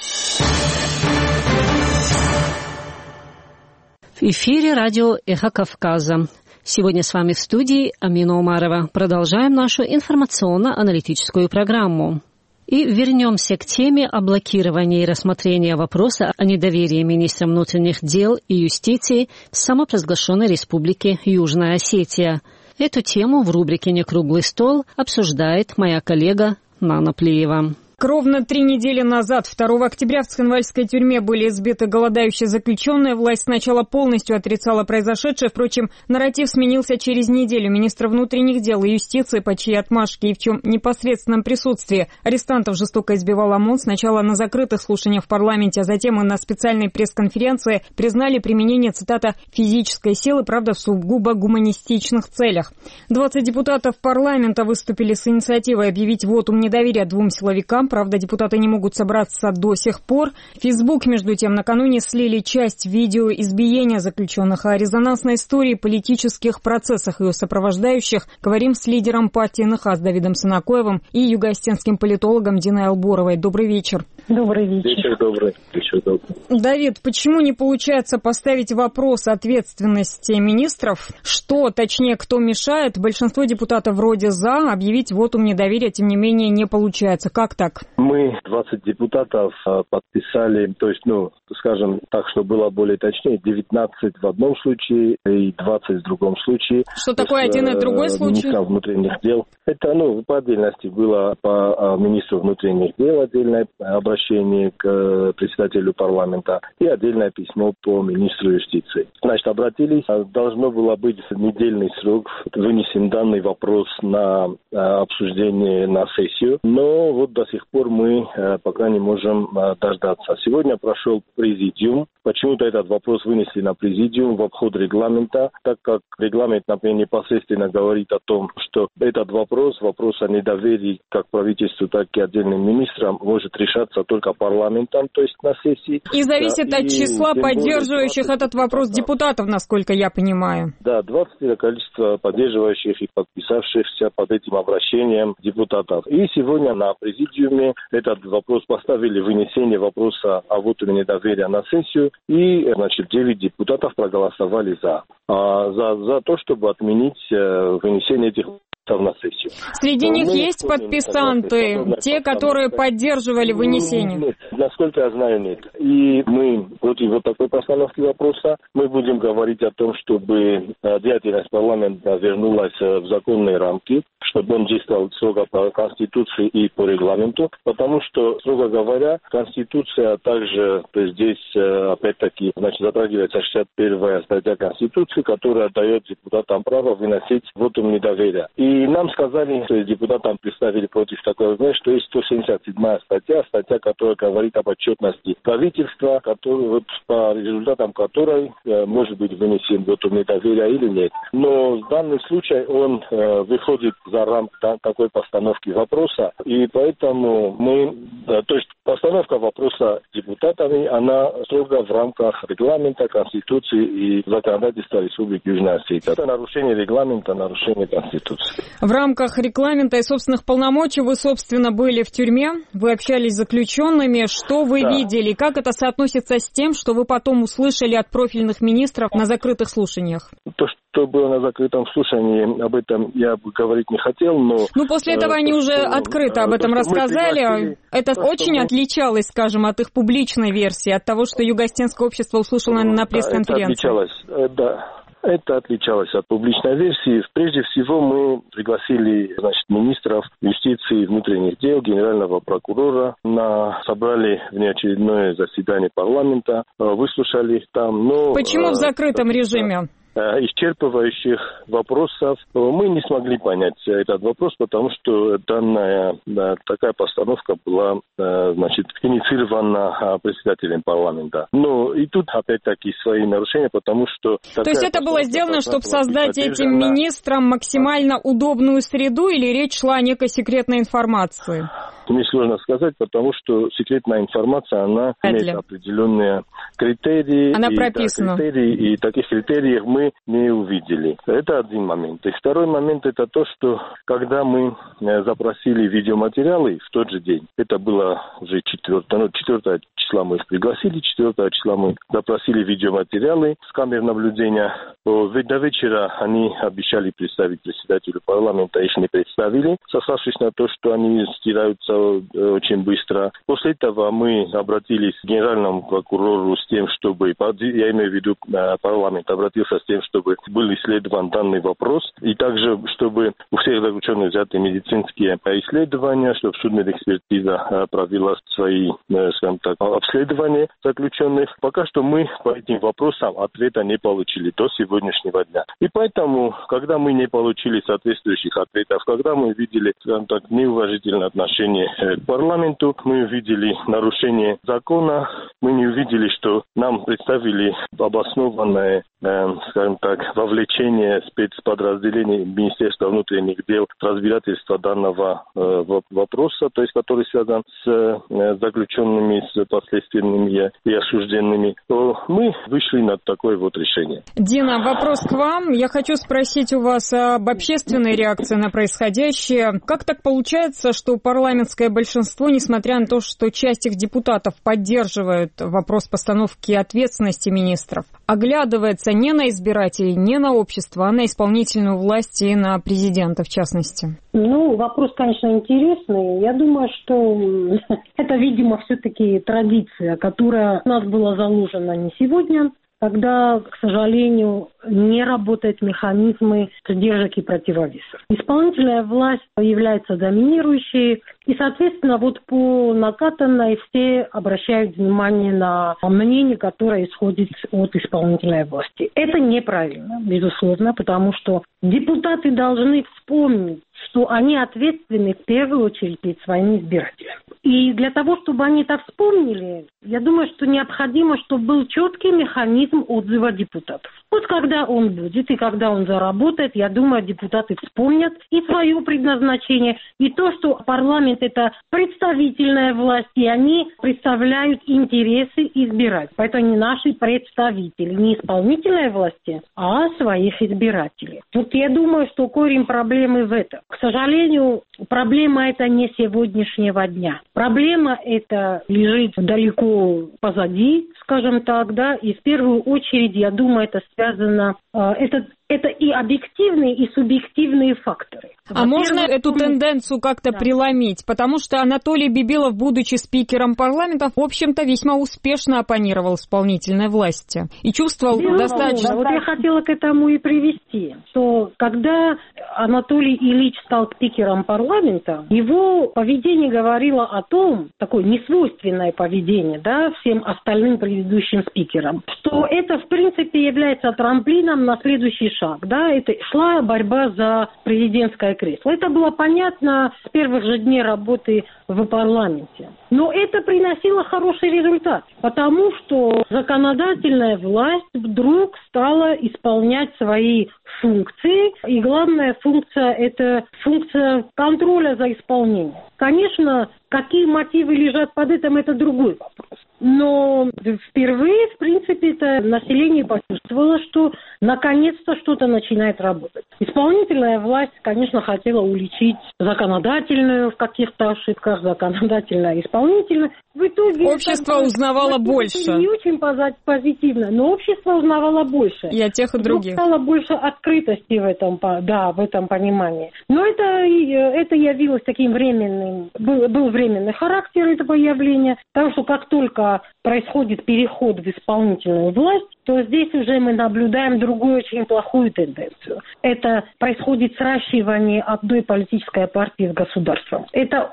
В эфире радио «Эхо Кавказа». Сегодня с вами в студии Амина Умарова. Продолжаем нашу информационно-аналитическую программу. И вернемся к теме о блокировании и рассмотрении вопроса о недоверии министрам внутренних дел и юстиции в самопровозглашенной республике Южная Осетия. Эту тему в рубрике «Некруглый стол» обсуждает моя коллега Нана Плиева.
Ровно 3 недели назад, 2 октября, в Цхинвальской тюрьме были избиты голодающие заключенные. Власть сначала полностью отрицала произошедшее. Впрочем, нарратив сменился через неделю. Министр внутренних дел и юстиции, по чьей отмашке и в чем непосредственном присутствии арестантов жестоко избивал ОМОН, сначала на закрытых слушаниях в парламенте, а затем и на специальной пресс-конференции признали применение, цитата, «физической силы», правда, в сугубо гуманистичных целях. 20 депутатов парламента выступили с инициативой объявить вотум недоверия 2 силовикам. Правда, депутаты не могут собраться до сих пор. Фейсбук, между тем, накануне слили часть видео избиения заключенных. О резонансной истории, политических процессах и ее сопровождающих говорим с лидером партии НХАС Давидом Санакоевым и юго-осетинским политологом Диной Алборовой. Добрый вечер.
Добрый вечер.
Вечер добрый.
Давид, почему не получается поставить вопрос ответственности министров? Что, точнее, кто мешает? Большинство депутатов вроде «за», объявить вотум недоверия, тем не менее, не получается. Как так?
Мы, 20 депутатов, подписали, то есть, скажем так, что было более точнее, 19 в одном случае и 20 в другом случае.
Что такое один и другой случай?
Министра внутренних дел. Это, по отдельности было по министру внутренних дел отдельное обращение к председателю парламента и отдельное письмо по министру юстиции. Значит, обратились, должно было быть недельный срок, вынесен данный вопрос на обсуждение на сессию, но вот до сих пор мы пока не можем дождаться. Сегодня прошел президиум. Почему-то этот вопрос вынесли на президиум в обход регламента, так как регламент, например, непосредственно говорит о том, что этот вопрос о недоверии как правительству, так и отдельным министрам может решаться только парламентом, то есть на сессии.
И зависит от числа поддерживающих этот вопрос депутатов, насколько я понимаю.
Да, 20 количество поддерживающих и подписавшихся под этим обращением депутатов. И сегодня на президиуме этот вопрос поставили, вынесение вопроса о вотуме недоверия на сессию, и, 9 депутатов проголосовали за то, чтобы отменить вынесение этих на сессию.
Среди них есть подписанты, те, которые поддерживали вынесение?
Нет, насколько я знаю, нет. И мы против вот такой постановки вопроса. Мы будем говорить о том, чтобы деятельность парламента вернулась в законные рамки, чтобы он действовал строго по Конституции и по регламенту, потому что, строго говоря, Конституция также, то есть здесь, опять-таки, затрагивается 61-я статья Конституции, которая дает депутатам право выносить вотум недоверия. И нам сказали, то есть депутатам представили против такой, что есть 177-я статья, которая говорит об отчетности правительства, по результатам которой может быть вынесен вотум недоверия или нет. Но в данном случае он выходит за рамки такой постановки вопроса, и поэтому то есть постановка вопроса депутатами, она строго в рамках регламента, Конституции и законодательства Республики Южная Осетия. Это нарушение регламента, нарушение Конституции.
В рамках регламента и собственных полномочий вы, собственно, были в тюрьме, вы общались с заключенными. Что вы видели? Как это соотносится с тем, что вы потом услышали от профильных министров на закрытых слушаниях?
То, что было на закрытом слушании, об этом я бы говорить не хотел, но...
После этого они уже открыто об этом рассказали. Это очень отличалось, скажем, от их публичной версии, от того, что Юго-Остинское общество услышало на пресс-конференции.
Это отличалось от публичной версии. Прежде всего мы пригласили министров юстиции и внутренних дел, генерального прокурора, собрали внеочередное заседание парламента, выслушали их там.
Почему в закрытом режиме?
Исчерпывающих вопросов мы не смогли понять этот вопрос, потому что данная такая постановка была инициирована председателем парламента. И тут опять-таки свои нарушения, потому что...
То есть это было сделано, чтобы создать этим министрам максимально удобную среду, или речь шла о некой секретной информации?
Мне сложно сказать, потому что секретная информация, она имеет определенные критерии.
Она прописана.
И таких критериев мы не увидели. Это один момент. И второй момент это то, что когда мы запросили видеоматериалы в тот же день, это было уже 4 числа мы их пригласили, 4 числа мы запросили видеоматериалы с камер наблюдения. До вечера они обещали представить председателю парламента, их не представили, сославшись на то, что они стираются очень быстро. После этого мы обратились к генеральному прокурору с тем, чтобы, я имею в виду, парламент обратился с тем, чтобы был исследован данный вопрос, и также, чтобы у всех заключенных взяты медицинские исследования, чтобы судмедэкспертиза провела свои, скажем так, обследования заключенных. Пока что мы по этим вопросам ответа не получили до сегодняшнего дня. И поэтому, когда мы не получили соответствующих ответов, когда мы видели, скажем так, неуважительное отношение к парламенту, мы увидели нарушение закона, мы не увидели, что нам представили обоснованное, скажем так, вовлечение спецподразделений Министерства внутренних дел в разбирательство данного вопроса, то есть который связан с заключенными, с последствиями и осужденными, то мы вышли на такое вот решение.
Дина, вопрос к вам. Я хочу спросить у вас об общественной реакции на происходящее. Как так получается, что парламентское большинство, несмотря на то, что часть их депутатов поддерживает вопрос постановки ответственности министров, оглядывается не на избирателей, не на общество, а на исполнительную власть и на президента в частности?
Вопрос, конечно, интересный. Я думаю, что это, видимо, все-таки традиция, которая у нас была заложена не сегодня, когда, к сожалению, не работают механизмы сдержек и противовесов. Исполнительная власть является доминирующей, и, соответственно, по накатанной все обращают внимание на мнение, которое исходит от исполнительной власти. Это неправильно, безусловно, потому что депутаты должны вспомнить, что они ответственны в первую очередь перед своими избирателями. И для того, чтобы они это вспомнили, я думаю, что необходимо, чтобы был четкий механизм отзыва депутатов. Когда он будет и когда он заработает, я думаю, депутаты вспомнят и свое предназначение, и то, что парламент – это представительная власть, и они представляют интересы избирателей. Поэтому они наши представители, не исполнительной власти, а своих избирателей. Я думаю, что корень проблемы в этом. К сожалению, проблема это не сегодняшнего дня. Проблема это лежит далеко позади, скажем так, и в первую очередь, я думаю, это связано, это и объективные, и субъективные факторы.
А можно эту тенденцию как-то преломить? Потому что Анатолий Бибилов, будучи спикером парламента, в общем-то, весьма успешно оппонировал исполнительной власти. И чувствовал достаточно...
Я хотела к этому и привести, что когда Анатолий Ильич стал спикером парламента, его поведение говорило о том, такое несвойственное поведение, всем остальным предыдущим спикерам, что это, в принципе, является трамплином на следующий шаг. Это шла борьба за президентское кресло. Это было понятно с первых же дней работы в парламенте. Но это приносило хороший результат, потому что законодательная власть вдруг стала исполнять свои функции, и главная функция – это функция контроля за исполнением. Конечно, какие мотивы лежат под этим – это другой вопрос. Но впервые, в принципе, это население почувствовало, что наконец-то что-то начинает работать. Исполнительная власть, конечно, хотела уличить законодательную в каких-то ошибках, законодательная, исполнительная. В итоге
общество узнавало больше.
Не очень позитивно, но общество узнавало больше.
И от тех, и других.
Стало больше открытости в этом понимании. Но это явилось таким временным, был временный характер этого явления, потому что как только происходит переход в исполнительную власть, то здесь уже мы наблюдаем другую очень плохую тенденцию. Это происходит сращивание одной политической партии с государством. Это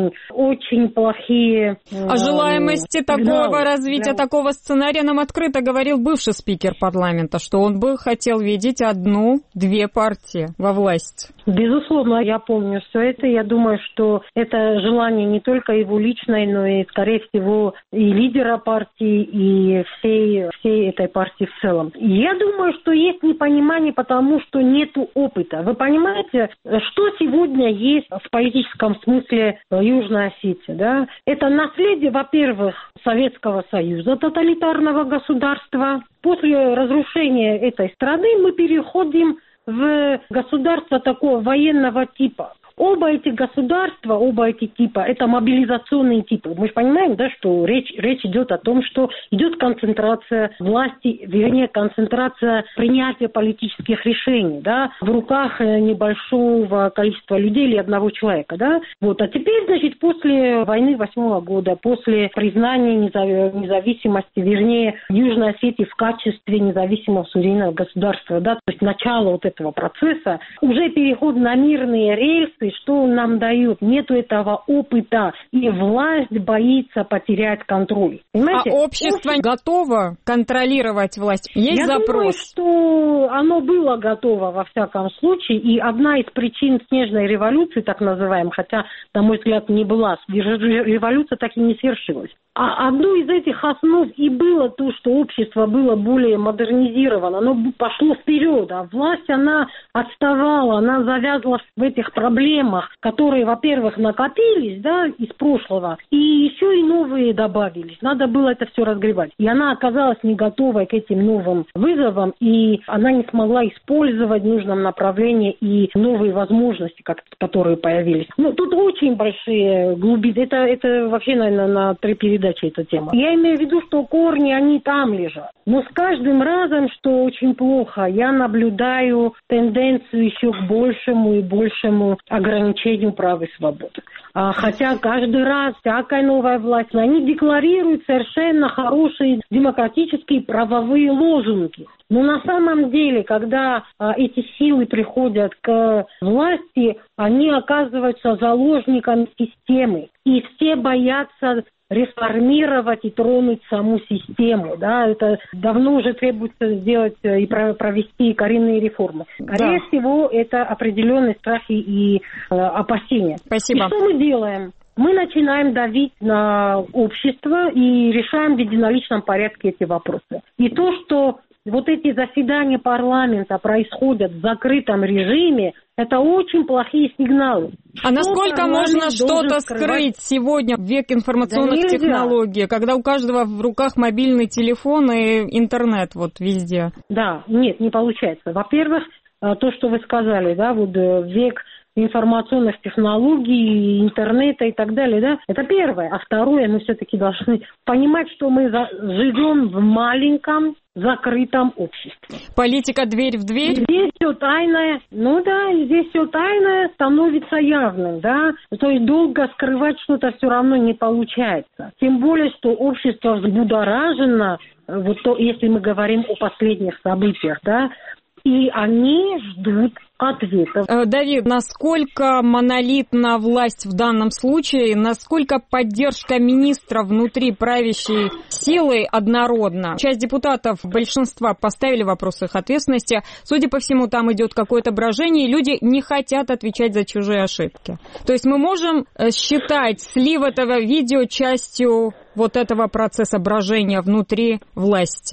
очень плохие...
О желаемости такого развития, такого сценария нам открыто говорил бывший спикер парламента, что он бы хотел видеть 1-2 партии во власти.
Безусловно, я помню все это. Я думаю, что это желание не только его личное, но и, скорее всего, и лидера партии, и всей этой партии в целом. Я думаю, что есть непонимание, потому что нету опыта. Вы понимаете, что сегодня есть в политическом смысле Южной Осетии, да? Это наследие, во-первых, Советского Союза, тоталитарного государства. После разрушения этой страны мы переходим в государство такого военного типа. Оба эти государства, оба эти типа, это мобилизационные типы. Мы же понимаем, да, что речь идет о том, что идет концентрация власти, вернее, концентрация принятия политических решений, да, в руках небольшого количества людей или одного человека, да. Вот. А теперь, значит, после войны 8-го года, после признания независимости, вернее, Южной Осетии в качестве независимого суверенного государства, да, то есть начало вот этого процесса, уже переход на мирные рельсы. Что он нам дает? Нету этого опыта, и власть боится потерять контроль. Понимаете?
А общество готово контролировать власть? Есть запрос?
Я думаю, что оно было готово во всяком случае, и одна из причин снежной революции, так называемой, хотя, на мой взгляд, не была, революция так и не свершилась. А одну из этих основ и было то, что общество было более модернизировано, оно пошло вперед, а власть, она отставала, она завязла в этих проблемах, которые, во-первых, накопились, да, из прошлого, и еще и новые добавились. Надо было это все разгребать. И она оказалась не готовой к этим новым вызовам, и она не смогла использовать в нужном направлении и новые возможности, которые появились. Ну, тут очень большие глубины. Это вообще, наверное, на 3 передачи эта тема. Я имею в виду, что корни, они там лежат. Но с каждым разом, что очень плохо, я наблюдаю тенденцию еще к большему и большему ограничению прав и свобод. Хотя каждый раз всякая новая власть, они декларируют совершенно хорошие демократические правовые лозунги. Но на самом деле, когда эти силы приходят к власти, они оказываются заложниками системы. И все боятся реформировать и тронуть саму систему. Да? Это давно уже требуется сделать и провести коренные реформы. Скорее всего, это определенные страхи и опасения.
Спасибо.
И что мы делаем? Мы начинаем давить на общество и решаем в единоличном порядке эти вопросы. И то, что вот эти заседания парламента происходят в закрытом режиме, это очень плохие сигналы.
А насколько можно что-то скрыть сегодня в век информационных технологий, когда у каждого в руках мобильный телефон и интернет вот везде?
Да, нет, не получается. Во-первых, то, что вы сказали, да, вот век информационных технологий, интернета и так далее, да, это первое. А второе, мы все-таки должны понимать, что мы живем в маленьком закрытом обществе.
Политика дверь в дверь?
Здесь все тайное, здесь все тайное становится явным, да, то есть долго скрывать что-то все равно не получается. Тем более, что общество взбудоражено, вот то, если мы говорим о последних событиях, да, и они ждут ответов.
Давид, насколько монолитна власть в данном случае, насколько поддержка министра внутри правящей силы однородна? Часть депутатов, большинства поставили вопрос их ответственности. Судя по всему, там идет какое-то брожение, и люди не хотят отвечать за чужие ошибки. То есть мы можем считать слив этого видео частью вот этого процесса брожения внутри власти?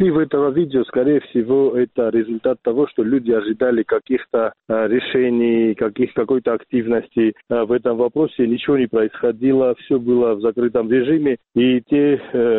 Слив этого видео, скорее всего, это результат того, что люди ожидали каких-то решений, какой-то активности в этом вопросе. Ничего не происходило, все было в закрытом режиме. И те,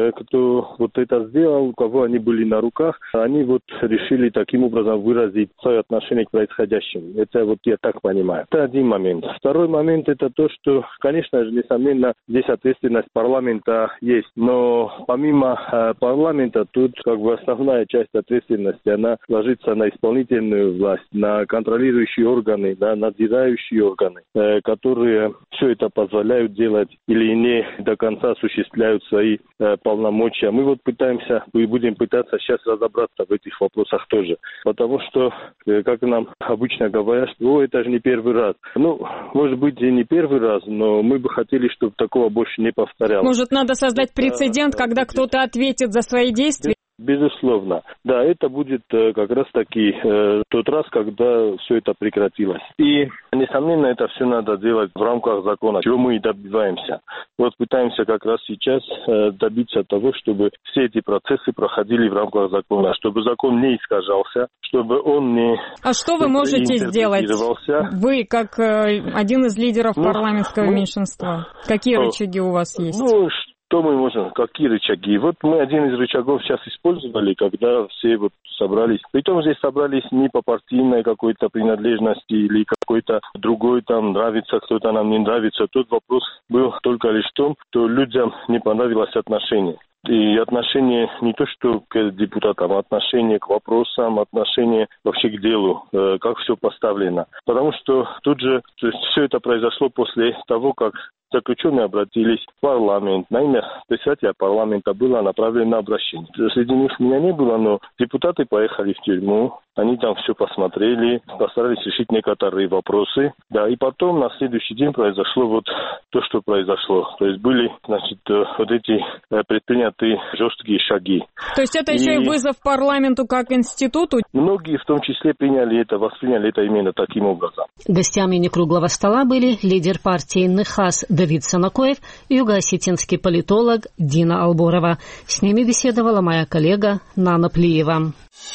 кто вот это сделал, у кого они были на руках, они вот решили таким образом выразить свое отношение к происходящему. Это вот я так понимаю. Это один момент. Второй момент это то, что, конечно же, несомненно, здесь ответственность парламента есть. Но помимо парламента, тут как бы основная часть ответственности, она ложится на исполнительную власть, на контролирующие органы, на надзирающие органы, которые все это позволяют делать или не до конца осуществляют свои полномочия. Мы вот будем пытаться сейчас разобраться в этих вопросах тоже. Потому что, как нам обычно говорят, что это же не первый раз. Ну, может быть, и не первый раз, но мы бы хотели, чтобы такого больше не повторялось.
Может, надо создать прецедент, когда кто-то ответит за свои действия?
Безусловно. Да, это будет как раз-таки тот раз, когда все это прекратилось. И, несомненно, это все надо делать в рамках закона, чего мы и добиваемся. Вот пытаемся как раз сейчас добиться того, чтобы все эти процессы проходили в рамках закона, чтобы закон не искажался, чтобы он не...
А что вы можете сделать? Вы, как один из лидеров парламентского меньшинства. Какие рычаги у вас есть?
Что мы можем, какие рычаги? Вот мы один из рычагов сейчас использовали, когда все вот собрались. Притом здесь собрались не по партийной какой-то принадлежности или какой-то другой, там нравится, кто-то нам не нравится. Тот вопрос был только лишь в том, что людям не понравилось отношение. И отношение не то что к депутатам, а отношение к вопросам, отношение вообще к делу, как все поставлено. Потому что тут же все это произошло после того, как заключенные обратились в парламент. На имя председателя парламента было направлено обращение. Среди них меня не было, но депутаты поехали в тюрьму. Они там все посмотрели, постарались решить некоторые вопросы. Да, и потом на следующий день произошло вот то, что произошло. То есть были, вот эти предпринятые жесткие шаги.
То есть это еще и вызов парламенту как институту?
Многие в том числе восприняли это именно таким образом.
Гостями некруглого стола были лидер партии НХАС Давид Санакоев и юго-осетинский политолог Дина Алборова. С ними беседовала моя коллега Нана Плиева.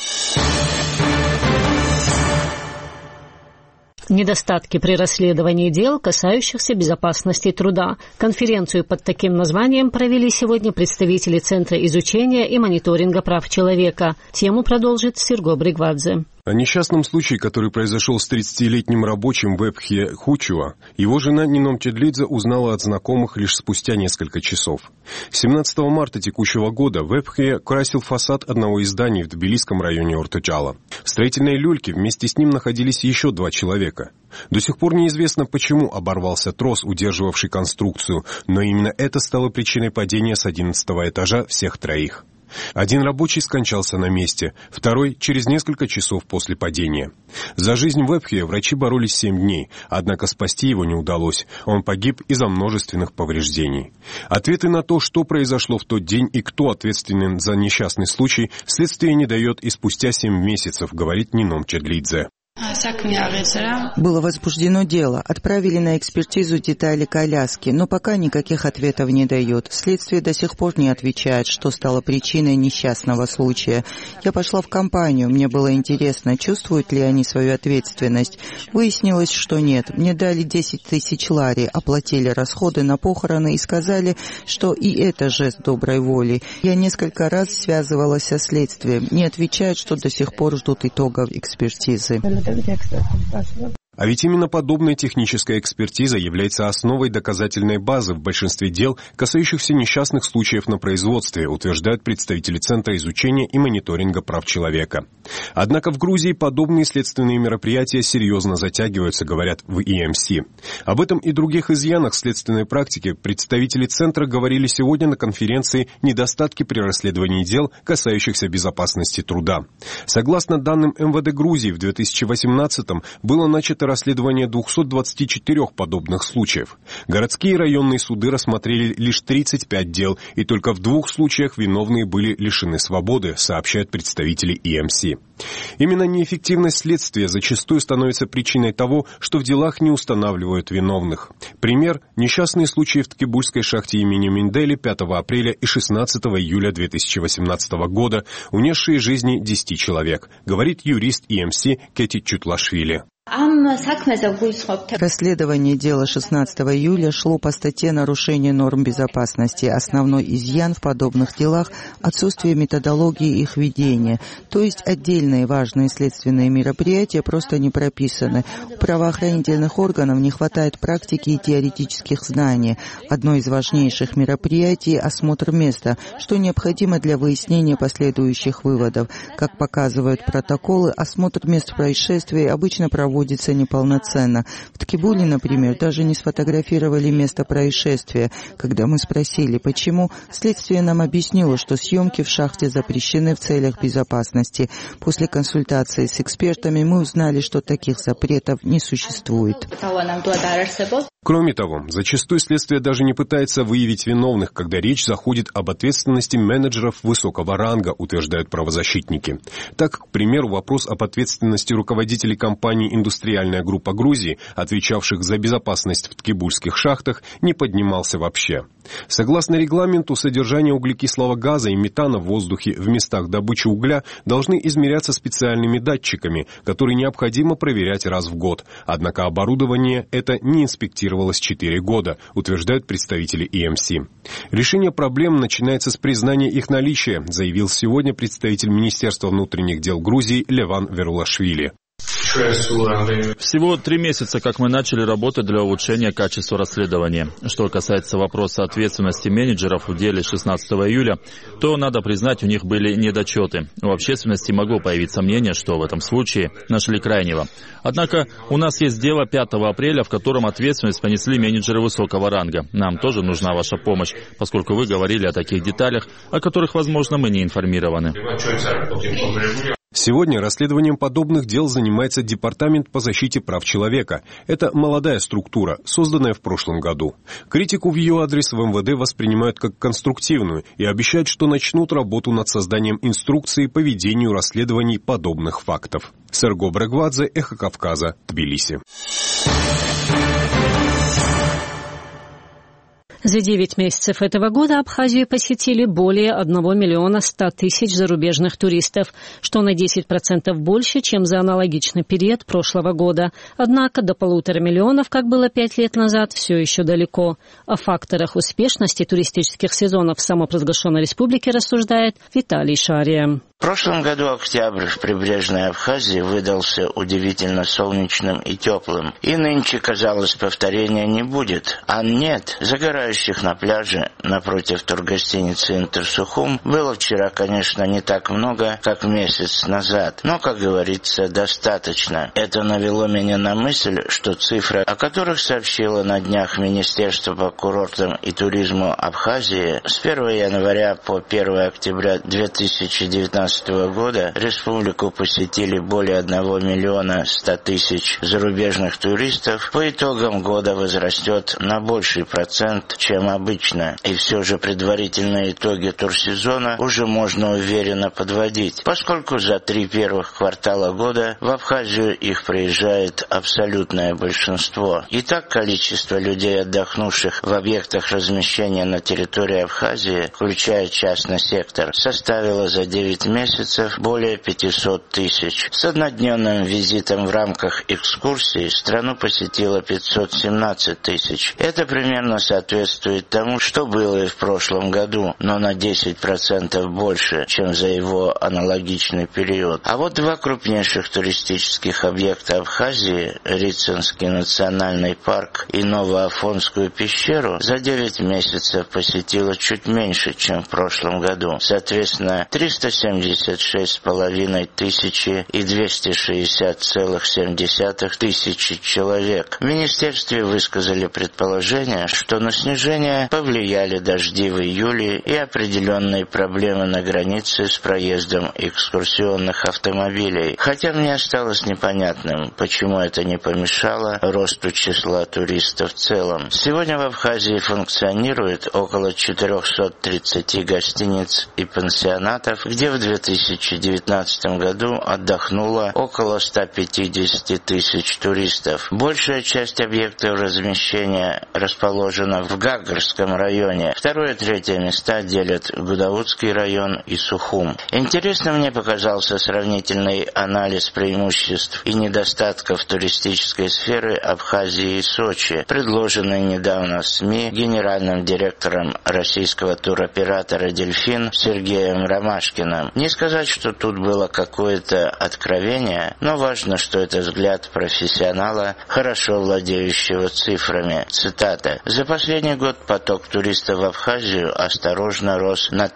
Недостатки при расследовании дел, касающихся безопасности труда. Конференцию под таким названием провели сегодня представители Центра изучения и мониторинга прав человека. Тему продолжит Серго Бригвадзе.
О несчастном случае, который произошел с 30-летним рабочим Вепхе Хучуа, его жена Нином Чедлидзе узнала от знакомых лишь спустя несколько часов. 17 марта текущего года Вепхе красил фасад одного из зданий в Тбилисском районе Ортоджала. В строительной люльке вместе с ним находились еще 2 человека. До сих пор неизвестно, почему оборвался трос, удерживавший конструкцию, но именно это стало причиной падения с 11-го этажа всех 3. Один рабочий скончался на месте, второй через несколько часов после падения. За жизнь Вепхе врачи боролись 7 дней, однако спасти его не удалось. Он погиб из-за множественных повреждений. Ответы на то, что произошло в тот день и кто ответственен за несчастный случай, следствие не дает и спустя 7 месяцев, говорит Нином Чедлидзе.
Было возбуждено дело, отправили на экспертизу детали коляски, но пока никаких ответов не дают. Следствие до сих пор не отвечает, что стало причиной несчастного случая. Я пошла в компанию, мне было интересно, чувствуют ли они свою ответственность. Выяснилось, что нет. Мне дали 10 тысяч лари, оплатили расходы на похороны и сказали, что и это жест доброй воли. Я несколько раз связывалась со следствием. Не отвечают, что до сих пор ждут итогов экспертизы.
А ведь именно подобная техническая экспертиза является основой доказательной базы в большинстве дел, касающихся несчастных случаев на производстве, утверждают представители Центра изучения и мониторинга прав человека. Однако в Грузии подобные следственные мероприятия серьезно затягиваются, говорят в ИМС. Об этом и других изъянах следственной практики представители Центра говорили сегодня на конференции «Недостатки при расследовании дел, касающихся безопасности труда». Согласно данным МВД Грузии, в 2018-м было начато открыто расследование 224 подобных случаев. Городские и районные суды рассмотрели лишь 35 дел, и только в 2 случаях виновные были лишены свободы, сообщают представители ИМС. Именно неэффективность следствия зачастую становится причиной того, что в делах не устанавливают виновных. Пример – несчастные случаи в Ткибульской шахте имени Мендели 5 апреля и 16 июля 2018 года, унесшие жизни 10 человек, говорит юрист ИМС Кети Чутлашвили.
Расследование дела 16 июля шло по статье «Нарушение норм безопасности». Основной изъян в подобных делах – отсутствие методологии их ведения. То есть отдельные важные следственные мероприятия просто не прописаны. У правоохранительных органов не хватает практики и теоретических знаний. Одно из важнейших мероприятий – осмотр места, что необходимо для выяснения последующих выводов. Как показывают протоколы, осмотр мест происшествия обычно проводится неполноценно. В Ткибуле, например, даже не сфотографировали место происшествия. Когда мы спросили, почему, следствие нам объяснило, что съемки в шахте запрещены в целях безопасности. После консультации с экспертами мы узнали, что таких запретов не существует.
Кроме того, зачастую следствие даже не пытается выявить виновных, когда речь заходит об ответственности менеджеров высокого ранга, утверждают правозащитники. Так, к примеру, вопрос об ответственности руководителей компании «Индустриальная группа Грузии», отвечавших за безопасность в ткибульских шахтах, не поднимался вообще. Согласно регламенту, содержание углекислого газа и метана в воздухе в местах добычи угля должны измеряться специальными датчиками, которые необходимо проверять раз в год. Однако оборудование это не инспектировалось 4 года, утверждают представители ИМС. Решение проблем начинается с признания их наличия, заявил сегодня представитель Министерства внутренних дел Грузии Леван Верулашвили.
Всего 3 месяца, как мы начали работать для улучшения качества расследования. Что касается вопроса ответственности менеджеров в деле 16 июля, то, надо признать, у них были недочеты. У общественности могло появиться мнение, что в этом случае нашли крайнего. Однако у нас есть дело 5 апреля, в котором ответственность понесли менеджеры высокого ранга. Нам тоже нужна ваша помощь, поскольку вы говорили о таких деталях, о которых, возможно, мы не информированы.
Сегодня расследованием подобных дел занимается Департамент по защите прав человека. Это молодая структура, созданная в прошлом году. Критику в ее адрес в МВД воспринимают как конструктивную и обещают, что начнут работу над созданием инструкции по ведению расследований подобных фактов. Серго Брагвадзе, Эхо Кавказа, Тбилиси.
За 9 месяцев этого года Абхазию посетили более 1 100 000 зарубежных туристов, что на 10% больше, чем за аналогичный период прошлого года. Однако до 1,5 миллиона, как было 5 лет назад, все еще далеко. О факторах успешности туристических сезонов в самопровозглашенной республике рассуждает Виталий Шария.
В прошлом году октябрь в прибрежной Абхазии выдался удивительно солнечным и теплым. И нынче, казалось, повторения не будет. А нет, загорающих на пляже напротив тургостиницы «Интерсухум» было вчера, конечно, не так много, как месяц назад. Но, как говорится, достаточно. Это навело меня на мысль, что цифры, о которых сообщило на днях Министерство по курортам и туризму Абхазии, с 1 января по 1 октября 2019 года республику посетили более 1 100 000 зарубежных туристов, по итогам года возрастет на больший процент, чем обычно. И все же предварительные итоги турсезона уже можно уверенно подводить, поскольку за 3 первых квартала года в Абхазию их приезжает абсолютное большинство. Итак, количество людей, отдохнувших в объектах размещения на территории Абхазии, включая частный сектор, составило за 9 месяцев более 500 000. С однодневным визитом в рамках экскурсии страну посетило 517 000. Это примерно соответствует тому, что было и в прошлом году, но на 10% больше, чем за его аналогичный период. А вот 2 крупнейших туристических объекта Абхазии, Рицинский национальный парк и Новоафонскую пещеру, за 9 месяцев посетило чуть меньше, чем в прошлом году. Соответственно, 376,5 тысячи и 260,7 тысячи человек. В министерстве высказали предположение, что на снижение снижения повлияли дожди в июле и определенные проблемы на границе с проездом экскурсионных автомобилей. Хотя мне осталось непонятным, почему это не помешало росту числа туристов в целом. Сегодня в Абхазии функционирует около 430 гостиниц и пансионатов, где в 2019 году отдохнуло около 150 тысяч туристов. Большая часть объектов размещения расположена в Гагарском районе. Второе и третье места делят Гудаутский район и Сухум. Интересным мне показался сравнительный анализ преимуществ и недостатков туристической сферы Абхазии и Сочи, предложенный недавно в СМИ генеральным директором российского туроператора «Дельфин» Сергеем Ромашкиным. Не сказать, что тут было какое-то откровение, но важно, что это взгляд профессионала, хорошо владеющего цифрами. Цитата. «За последний год поток туристов в Абхазию осторожно рос на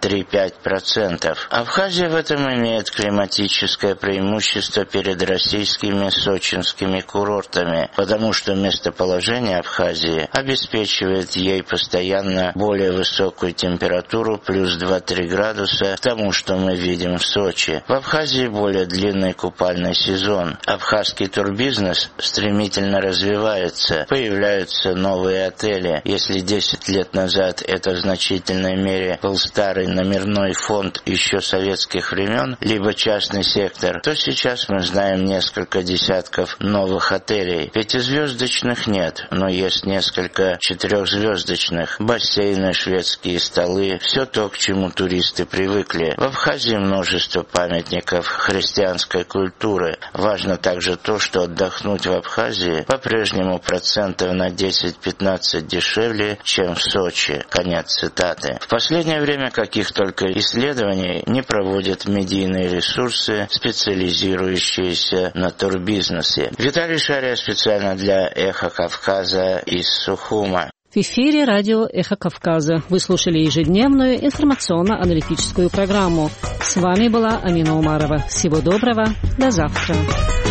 3-5%. Абхазия в этом имеет климатическое преимущество перед российскими сочинскими курортами, потому что местоположение Абхазии обеспечивает ей постоянно более высокую температуру плюс 2-3 градуса к тому, что мы видим в Сочи. В Абхазии более длинный купальный сезон. Абхазский турбизнес стремительно развивается, появляются новые отели. Если 10 лет назад это в значительной мере был старый номерной фонд еще советских времен, либо частный сектор, то сейчас мы знаем несколько десятков новых отелей. Пятизвездочных нет, но есть несколько четырехзвездочных. Бассейны, шведские столы, все то, к чему туристы привыкли. В Абхазии множество памятников христианской культуры. Важно также то, что отдохнуть в Абхазии по-прежнему процентов на 10-15 дешевле, чем в Сочи». Конец цитаты. В последнее время каких только исследований не проводят медийные ресурсы, специализирующиеся на турбизнесе. Виталий Шария специально для «Эхо Кавказа» из Сухума.
В эфире радио «Эхо Кавказа». Вы слушали ежедневную информационно-аналитическую программу. С вами была Амина Умарова. Всего доброго. До завтра.